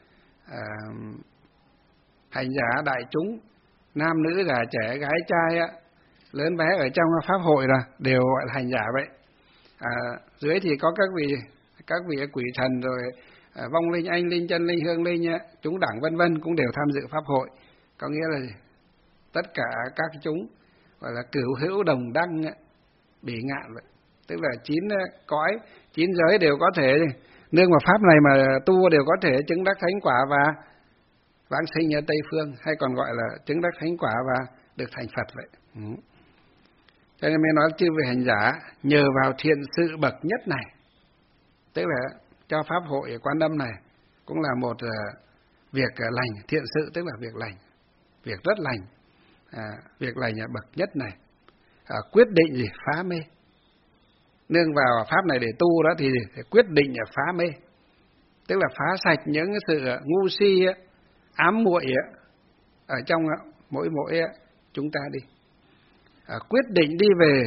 Speaker 1: hành giả đại chúng, nam nữ già trẻ gái trai lớn bé ở trong pháp hội là đều gọi là hành giả vậy. Dưới thì có các vị quỷ thần rồi vong linh, anh linh, chân linh, hương linh, chúng đẳng vân vân cũng đều tham dự pháp hội. Có nghĩa là tất cả các chúng gọi là cửu hữu đồng đăng bỉ ngạn vậy. Tức là 9 cõi, 9 giới đều có thể nương vào pháp này mà tu, đều có thể chứng đắc thánh quả và vãng sinh ở Tây Phương, hay còn gọi là chứng đắc thánh quả và được thành Phật vậy. Cho nên mới nói chư vị hành giả nhờ vào thiện sự bậc nhất này, tức là cho pháp hội Quan Âm này cũng là một việc lành. Thiện sự tức là việc lành, việc rất lành, việc lành bậc nhất này. Quyết định gì? Phá mê. Nương vào pháp này để tu đó thì quyết định phá mê, tức là phá sạch những sự ngu si, ám muội ở trong mỗi chúng ta đi. Quyết định đi về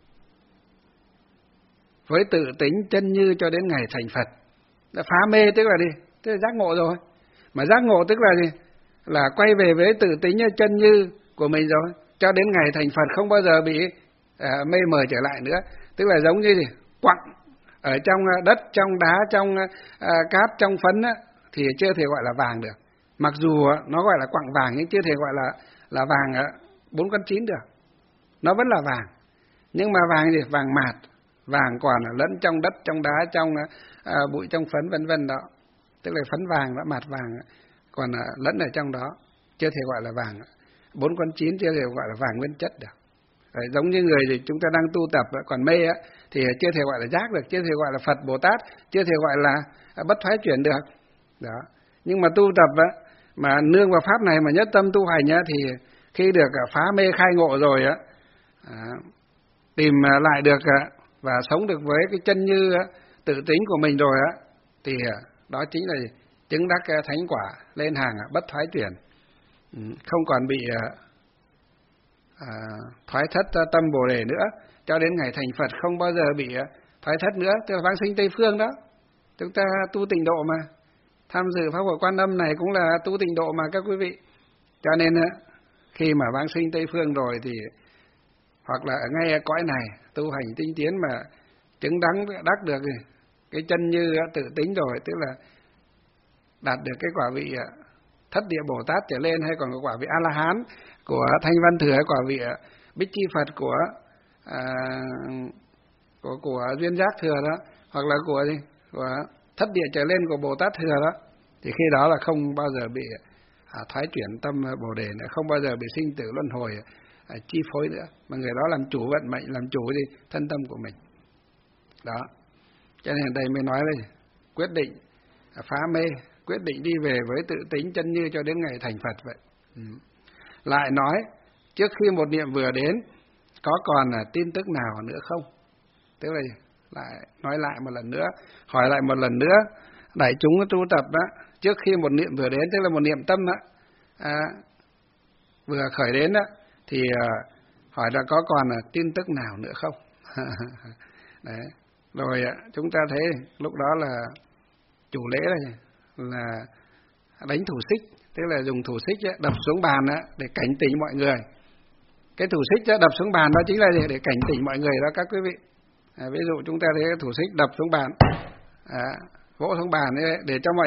Speaker 1: với tự tính chân như cho đến ngày thành Phật. Phá mê tức là đi, tức là giác ngộ rồi. Mà giác ngộ tức là gì? Là quay về với tự tính chân như của mình rồi, cho đến ngày thành Phật không bao giờ bị mê mờ trở lại nữa. Tức là giống như gì? Quặng ở trong đất, trong đá, trong cát, trong phấn thì chưa thể gọi là vàng được. Mặc dù nó gọi là quặng vàng nhưng chưa thể gọi là vàng 4 con 9 được. Nó vẫn là vàng. Nhưng mà vàng gì? Vàng mạt. Vàng còn lẫn trong đất, trong đá, trong bụi, trong phấn vân vân đó. Tức là phấn vàng và mạt vàng còn lẫn ở trong đó, chưa thể gọi là vàng 4 con 9, chưa thể gọi là vàng nguyên chất được. Đấy, giống như người thì chúng ta đang tu tập còn mê thì chưa thể gọi là giác được, chưa thể gọi là Phật Bồ Tát, chưa thể gọi là bất thoái chuyển được. Đó. Nhưng mà tu tập mà nương vào pháp này mà nhất tâm tu hành thì khi được phá mê khai ngộ rồi tìm lại được và sống được với cái chân như tự tính của mình rồi thì đó chính là chứng đắc thánh quả, lên hàng bất thoái chuyển, không còn bị thoái thất tâm Bồ Đề nữa, cho đến ngày thành Phật không bao giờ bị thoái thất nữa. Tức là vãng sinh Tây Phương đó. Chúng ta tu tịnh độ mà, tham dự pháp hội Quan Âm này cũng là tu tịnh độ mà các quý vị. Cho nên khi mà vãng sinh Tây Phương rồi thì hoặc là ngay cõi này tu hành tinh tiến mà chứng đắc được cái chân như tự tính rồi, tức là đạt được cái quả vị thất địa Bồ Tát trở lên, hay còn có quả vị A La Hán của Thanh Văn Thừa, quả vị Bích Chi Phật của Duyên Giác Thừa đó, hoặc là của thất địa trở lên của Bồ Tát Thừa đó, thì khi đó là không bao giờ bị thoái chuyển tâm Bồ Đề nữa, không bao giờ bị sinh tử luân hồi chi phối nữa, mà người đó làm chủ vận mệnh, làm chủ thân tâm của mình. Đó. Cho nên đây mới nói đây, quyết định phá mê, quyết định đi về với tự tính chân như cho đến ngày thành Phật vậy. Lại nói, trước khi một niệm vừa đến, có còn tin tức nào nữa không? Tức là lại nói lại một lần nữa, hỏi lại một lần nữa, đại chúng tu tập đó, trước khi một niệm vừa đến, tức là một niệm tâm vừa khởi đến đó, thì hỏi là có còn tin tức nào nữa không? Đấy. Rồi chúng ta thấy lúc đó là chủ lễ này là đánh thủ xích, tức là dùng thủ xích đập xuống bàn để cảnh tỉnh mọi người. Cái thủ xích đập xuống bàn đó chính là để cảnh tỉnh mọi người đó các quý vị. Ví dụ chúng ta thấy cái thủ xích đập xuống bàn, vỗ xuống bàn ấy, để cho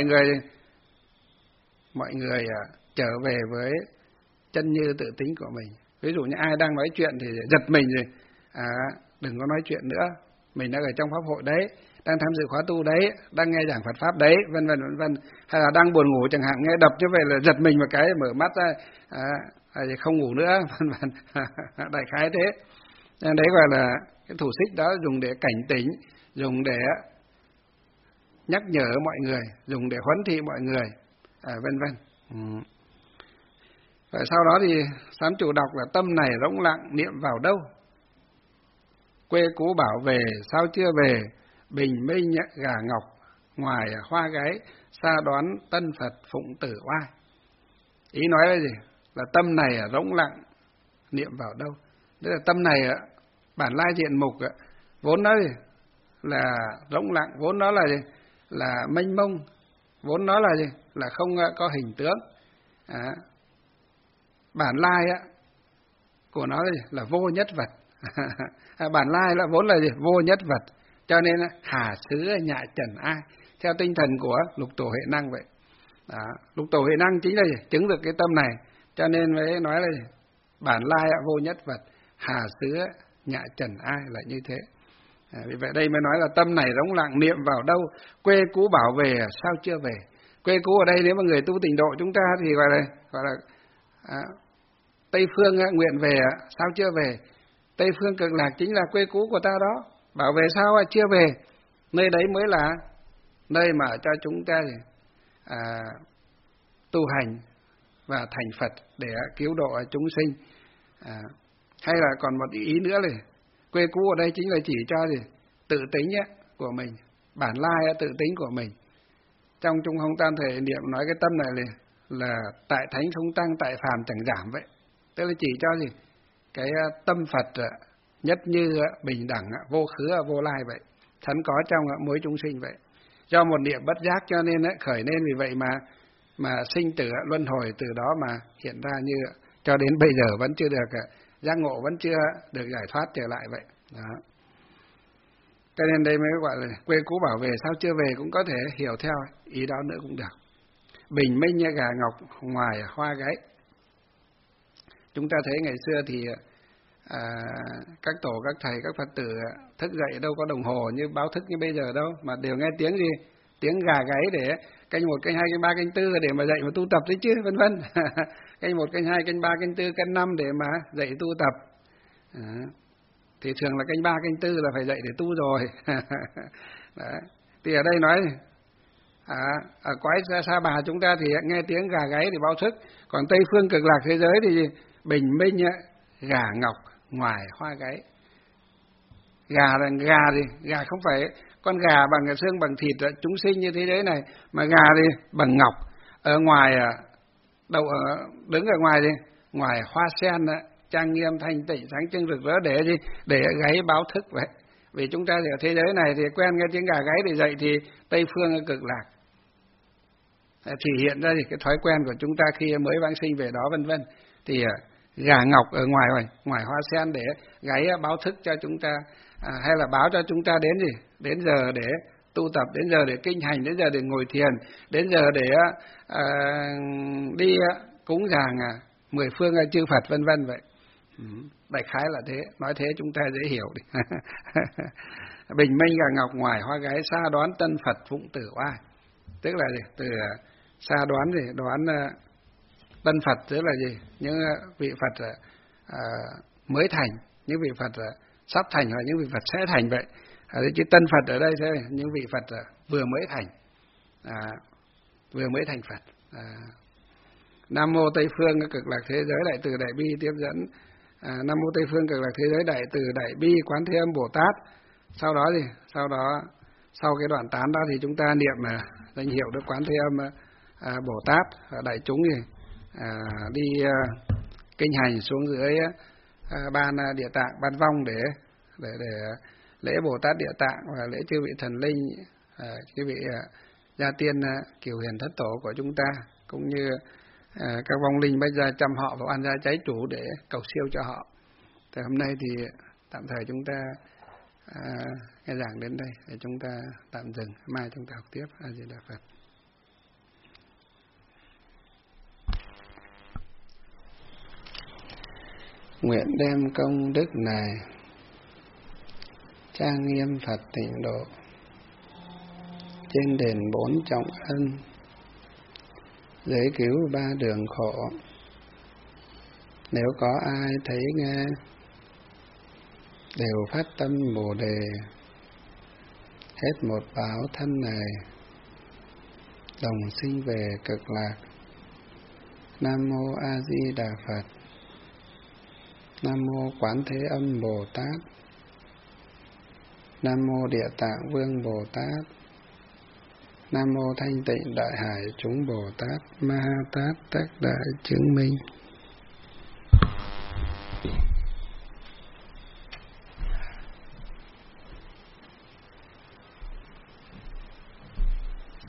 Speaker 1: mọi người trở về với chân như tự tính của mình. Ví dụ như ai đang nói chuyện thì giật mình rồi, đừng có nói chuyện nữa, mình đang ở trong pháp hội đấy, đang tham dự khóa tu đấy, đang nghe giảng Phật pháp đấy, vân vân vân vân, hay là đang buồn ngủ chẳng hạn, nghe đập như vậy là giật mình một cái, mở mắt ra không ngủ nữa, vân vân. Đại khái thế. Nên đấy gọi là cái thủ xích đó, dùng để cảnh tỉnh, dùng để nhắc nhở mọi người, dùng để huấn thị mọi người, vân vân. Rồi sau đó thì sám chủ đọc là tâm này rỗng lặng niệm vào đâu? Quê cũ bảo về, sao chưa về? Bình minh gà ngọc, ngoài hoa gáy, xa đoán tân Phật phụng tử oai. Ý nói là gì? Là tâm này rỗng lặng niệm vào đâu? Tức là tâm này bản lai diện mục vốn nó là rỗng lặng, vốn nó là gì? Là mênh mông, vốn nó là gì? Là không có hình tướng. Bản lai của nó là vô nhất vật. Bản lai là vốn là gì? Vô nhất vật. Cho nên hà xứ nhạ trần ai, theo tinh thần của lục tổ huệ năng vậy. Đó. Lục tổ huệ năng chính là chứng được cái tâm này, cho nên mới nói là bản lai vô nhất vật, hà xứ nhạ trần ai là như thế. Vì vậy đây mới nói là tâm này rỗng lặng niệm vào đâu, quê cũ bảo về sao chưa về. Quê cũ ở đây nếu mà người tu tịnh độ chúng ta thì gọi là Tây phương nguyện về sao chưa về. Tây phương cực lạc chính là quê cũ của ta đó, bảo về sao chưa về. Nơi đấy mới là nơi mà cho chúng ta tu hành và thành Phật để cứu độ chúng sinh. Hay là còn một ý nữa là quê cũ ở đây chính là chỉ cho tự tính của mình, bản lai tự tính của mình. Trong Trung Hồng Tam Thể Niệm nói cái tâm này là tại thánh không tăng, tại phàm chẳng giảm vậy. Tức là chỉ cho cái tâm Phật nhất như bình đẳng, vô khứ vô lai vậy, sẵn có trong mỗi chúng sinh vậy. Do một niệm bất giác cho nên khởi nên, vì vậy mà sinh tử luân hồi, từ đó mà hiện ra như cho đến bây giờ vẫn chưa được giác ngộ, vẫn chưa được giải thoát trở lại vậy. Đó. Cho nên đây mới gọi là quê cũ bảo về sao chưa về, cũng có thể hiểu theo ý đó nữa cũng được. Bình minh như gà ngọc ngoài hoa gáy. Chúng ta thấy ngày xưa thì các tổ, các thầy, các Phật tử thức dậy đâu có đồng hồ như báo thức như bây giờ đâu, mà đều nghe tiếng gì? Tiếng gà gáy để canh 1, canh 2, canh 3, canh 4 để mà dậy mà tu tập đấy chứ, vân vân. Canh 1, canh 2, canh 3, canh 4, canh 5 để mà dậy tu tập. Thì thường là canh 3, canh 4 là phải dậy để tu rồi. Đấy. Thì ở đây nói ở cõi Sa Bà chúng ta thì nghe tiếng gà gáy để báo thức, còn Tây phương cực lạc thế giới thì bình minh gà ngọc ngoài hoa gáy. Gà là gà gì? Gà không phải con gà bằng xương bằng thịt chúng sinh như thế giới này, mà gà thì bằng ngọc, ở ngoài đứng ở ngoài ngoài hoa sen trang nghiêm thanh tịnh sáng trưng rực rỡ để gì? Để gáy báo thức vậy. Vì chúng ta thì ở thế giới này thì quen nghe tiếng gà gáy để dậy, thì Tây phương cực lạc thì hiện ra thì cái thói quen của chúng ta khi mới vãng sinh về đó, vân vân. Thì gà ngọc ở ngoài hoa sen để gáy báo thức cho chúng ta, hay là báo cho chúng ta đến gì? Đến giờ để tu tập, đến giờ để kinh hành, đến giờ để ngồi thiền, đến giờ để đi cúng dường 10 phương chư Phật, vân vân vậy. Đại khái là thế, nói thế chúng ta dễ hiểu đi. Bình minh gà ngọc ngoài hoa gáy, xa đoán tân Phật phụng tử oai. Tức là gì? Từ xa đoán gì? Đoán tân Phật tức là gì? Những vị Phật mới thành, những vị Phật sắp thành, và những vị Phật sẽ thành vậy. Chứ tân Phật ở đây thế, những vị Phật vừa mới thành, vừa mới thành Phật. Nam mô Tây phương cực lạc thế giới đại từ đại bi tiếp dẫn. Nam mô Tây phương cực lạc thế giới đại từ đại bi Quán Thế Âm Bồ Tát. Sau đó sau cái đoạn tán đó thì chúng ta niệm danh hiệu Đức Quán Thế Âm Bồ Tát. Đại chúng đi kinh hành xuống dưới ban địa tạng, ban vong để lễ Bồ Tát Địa Tạng và lễ chư vị thần linh, chư vị gia tiên Kiều Hiền Thất Tổ của chúng ta, cũng như các vong linh bây giờ chăm họ và oan gia trái chủ để cầu siêu cho họ. Thì hôm nay thì tạm thời chúng ta nghe giảng đến đây, để chúng ta tạm dừng, mai chúng ta học tiếp. A Di Đà Phật. Nguyện đem công đức này trang nghiêm Phật tịnh độ, trên đền 4 trọng ân, giải cứu 3 đường khổ. Nếu có ai thấy nghe đều phát tâm Bồ Đề, hết một báo thân này đồng sinh về cực lạc. Nam mô A Di Đà Phật. Nam mô Quán Thế Âm Bồ Tát. Nam mô Địa Tạng Vương Bồ Tát. Nam mô Thanh Tịnh Đại Hải chúng Bồ Tát Ma Tát Tất Đại Chứng Minh.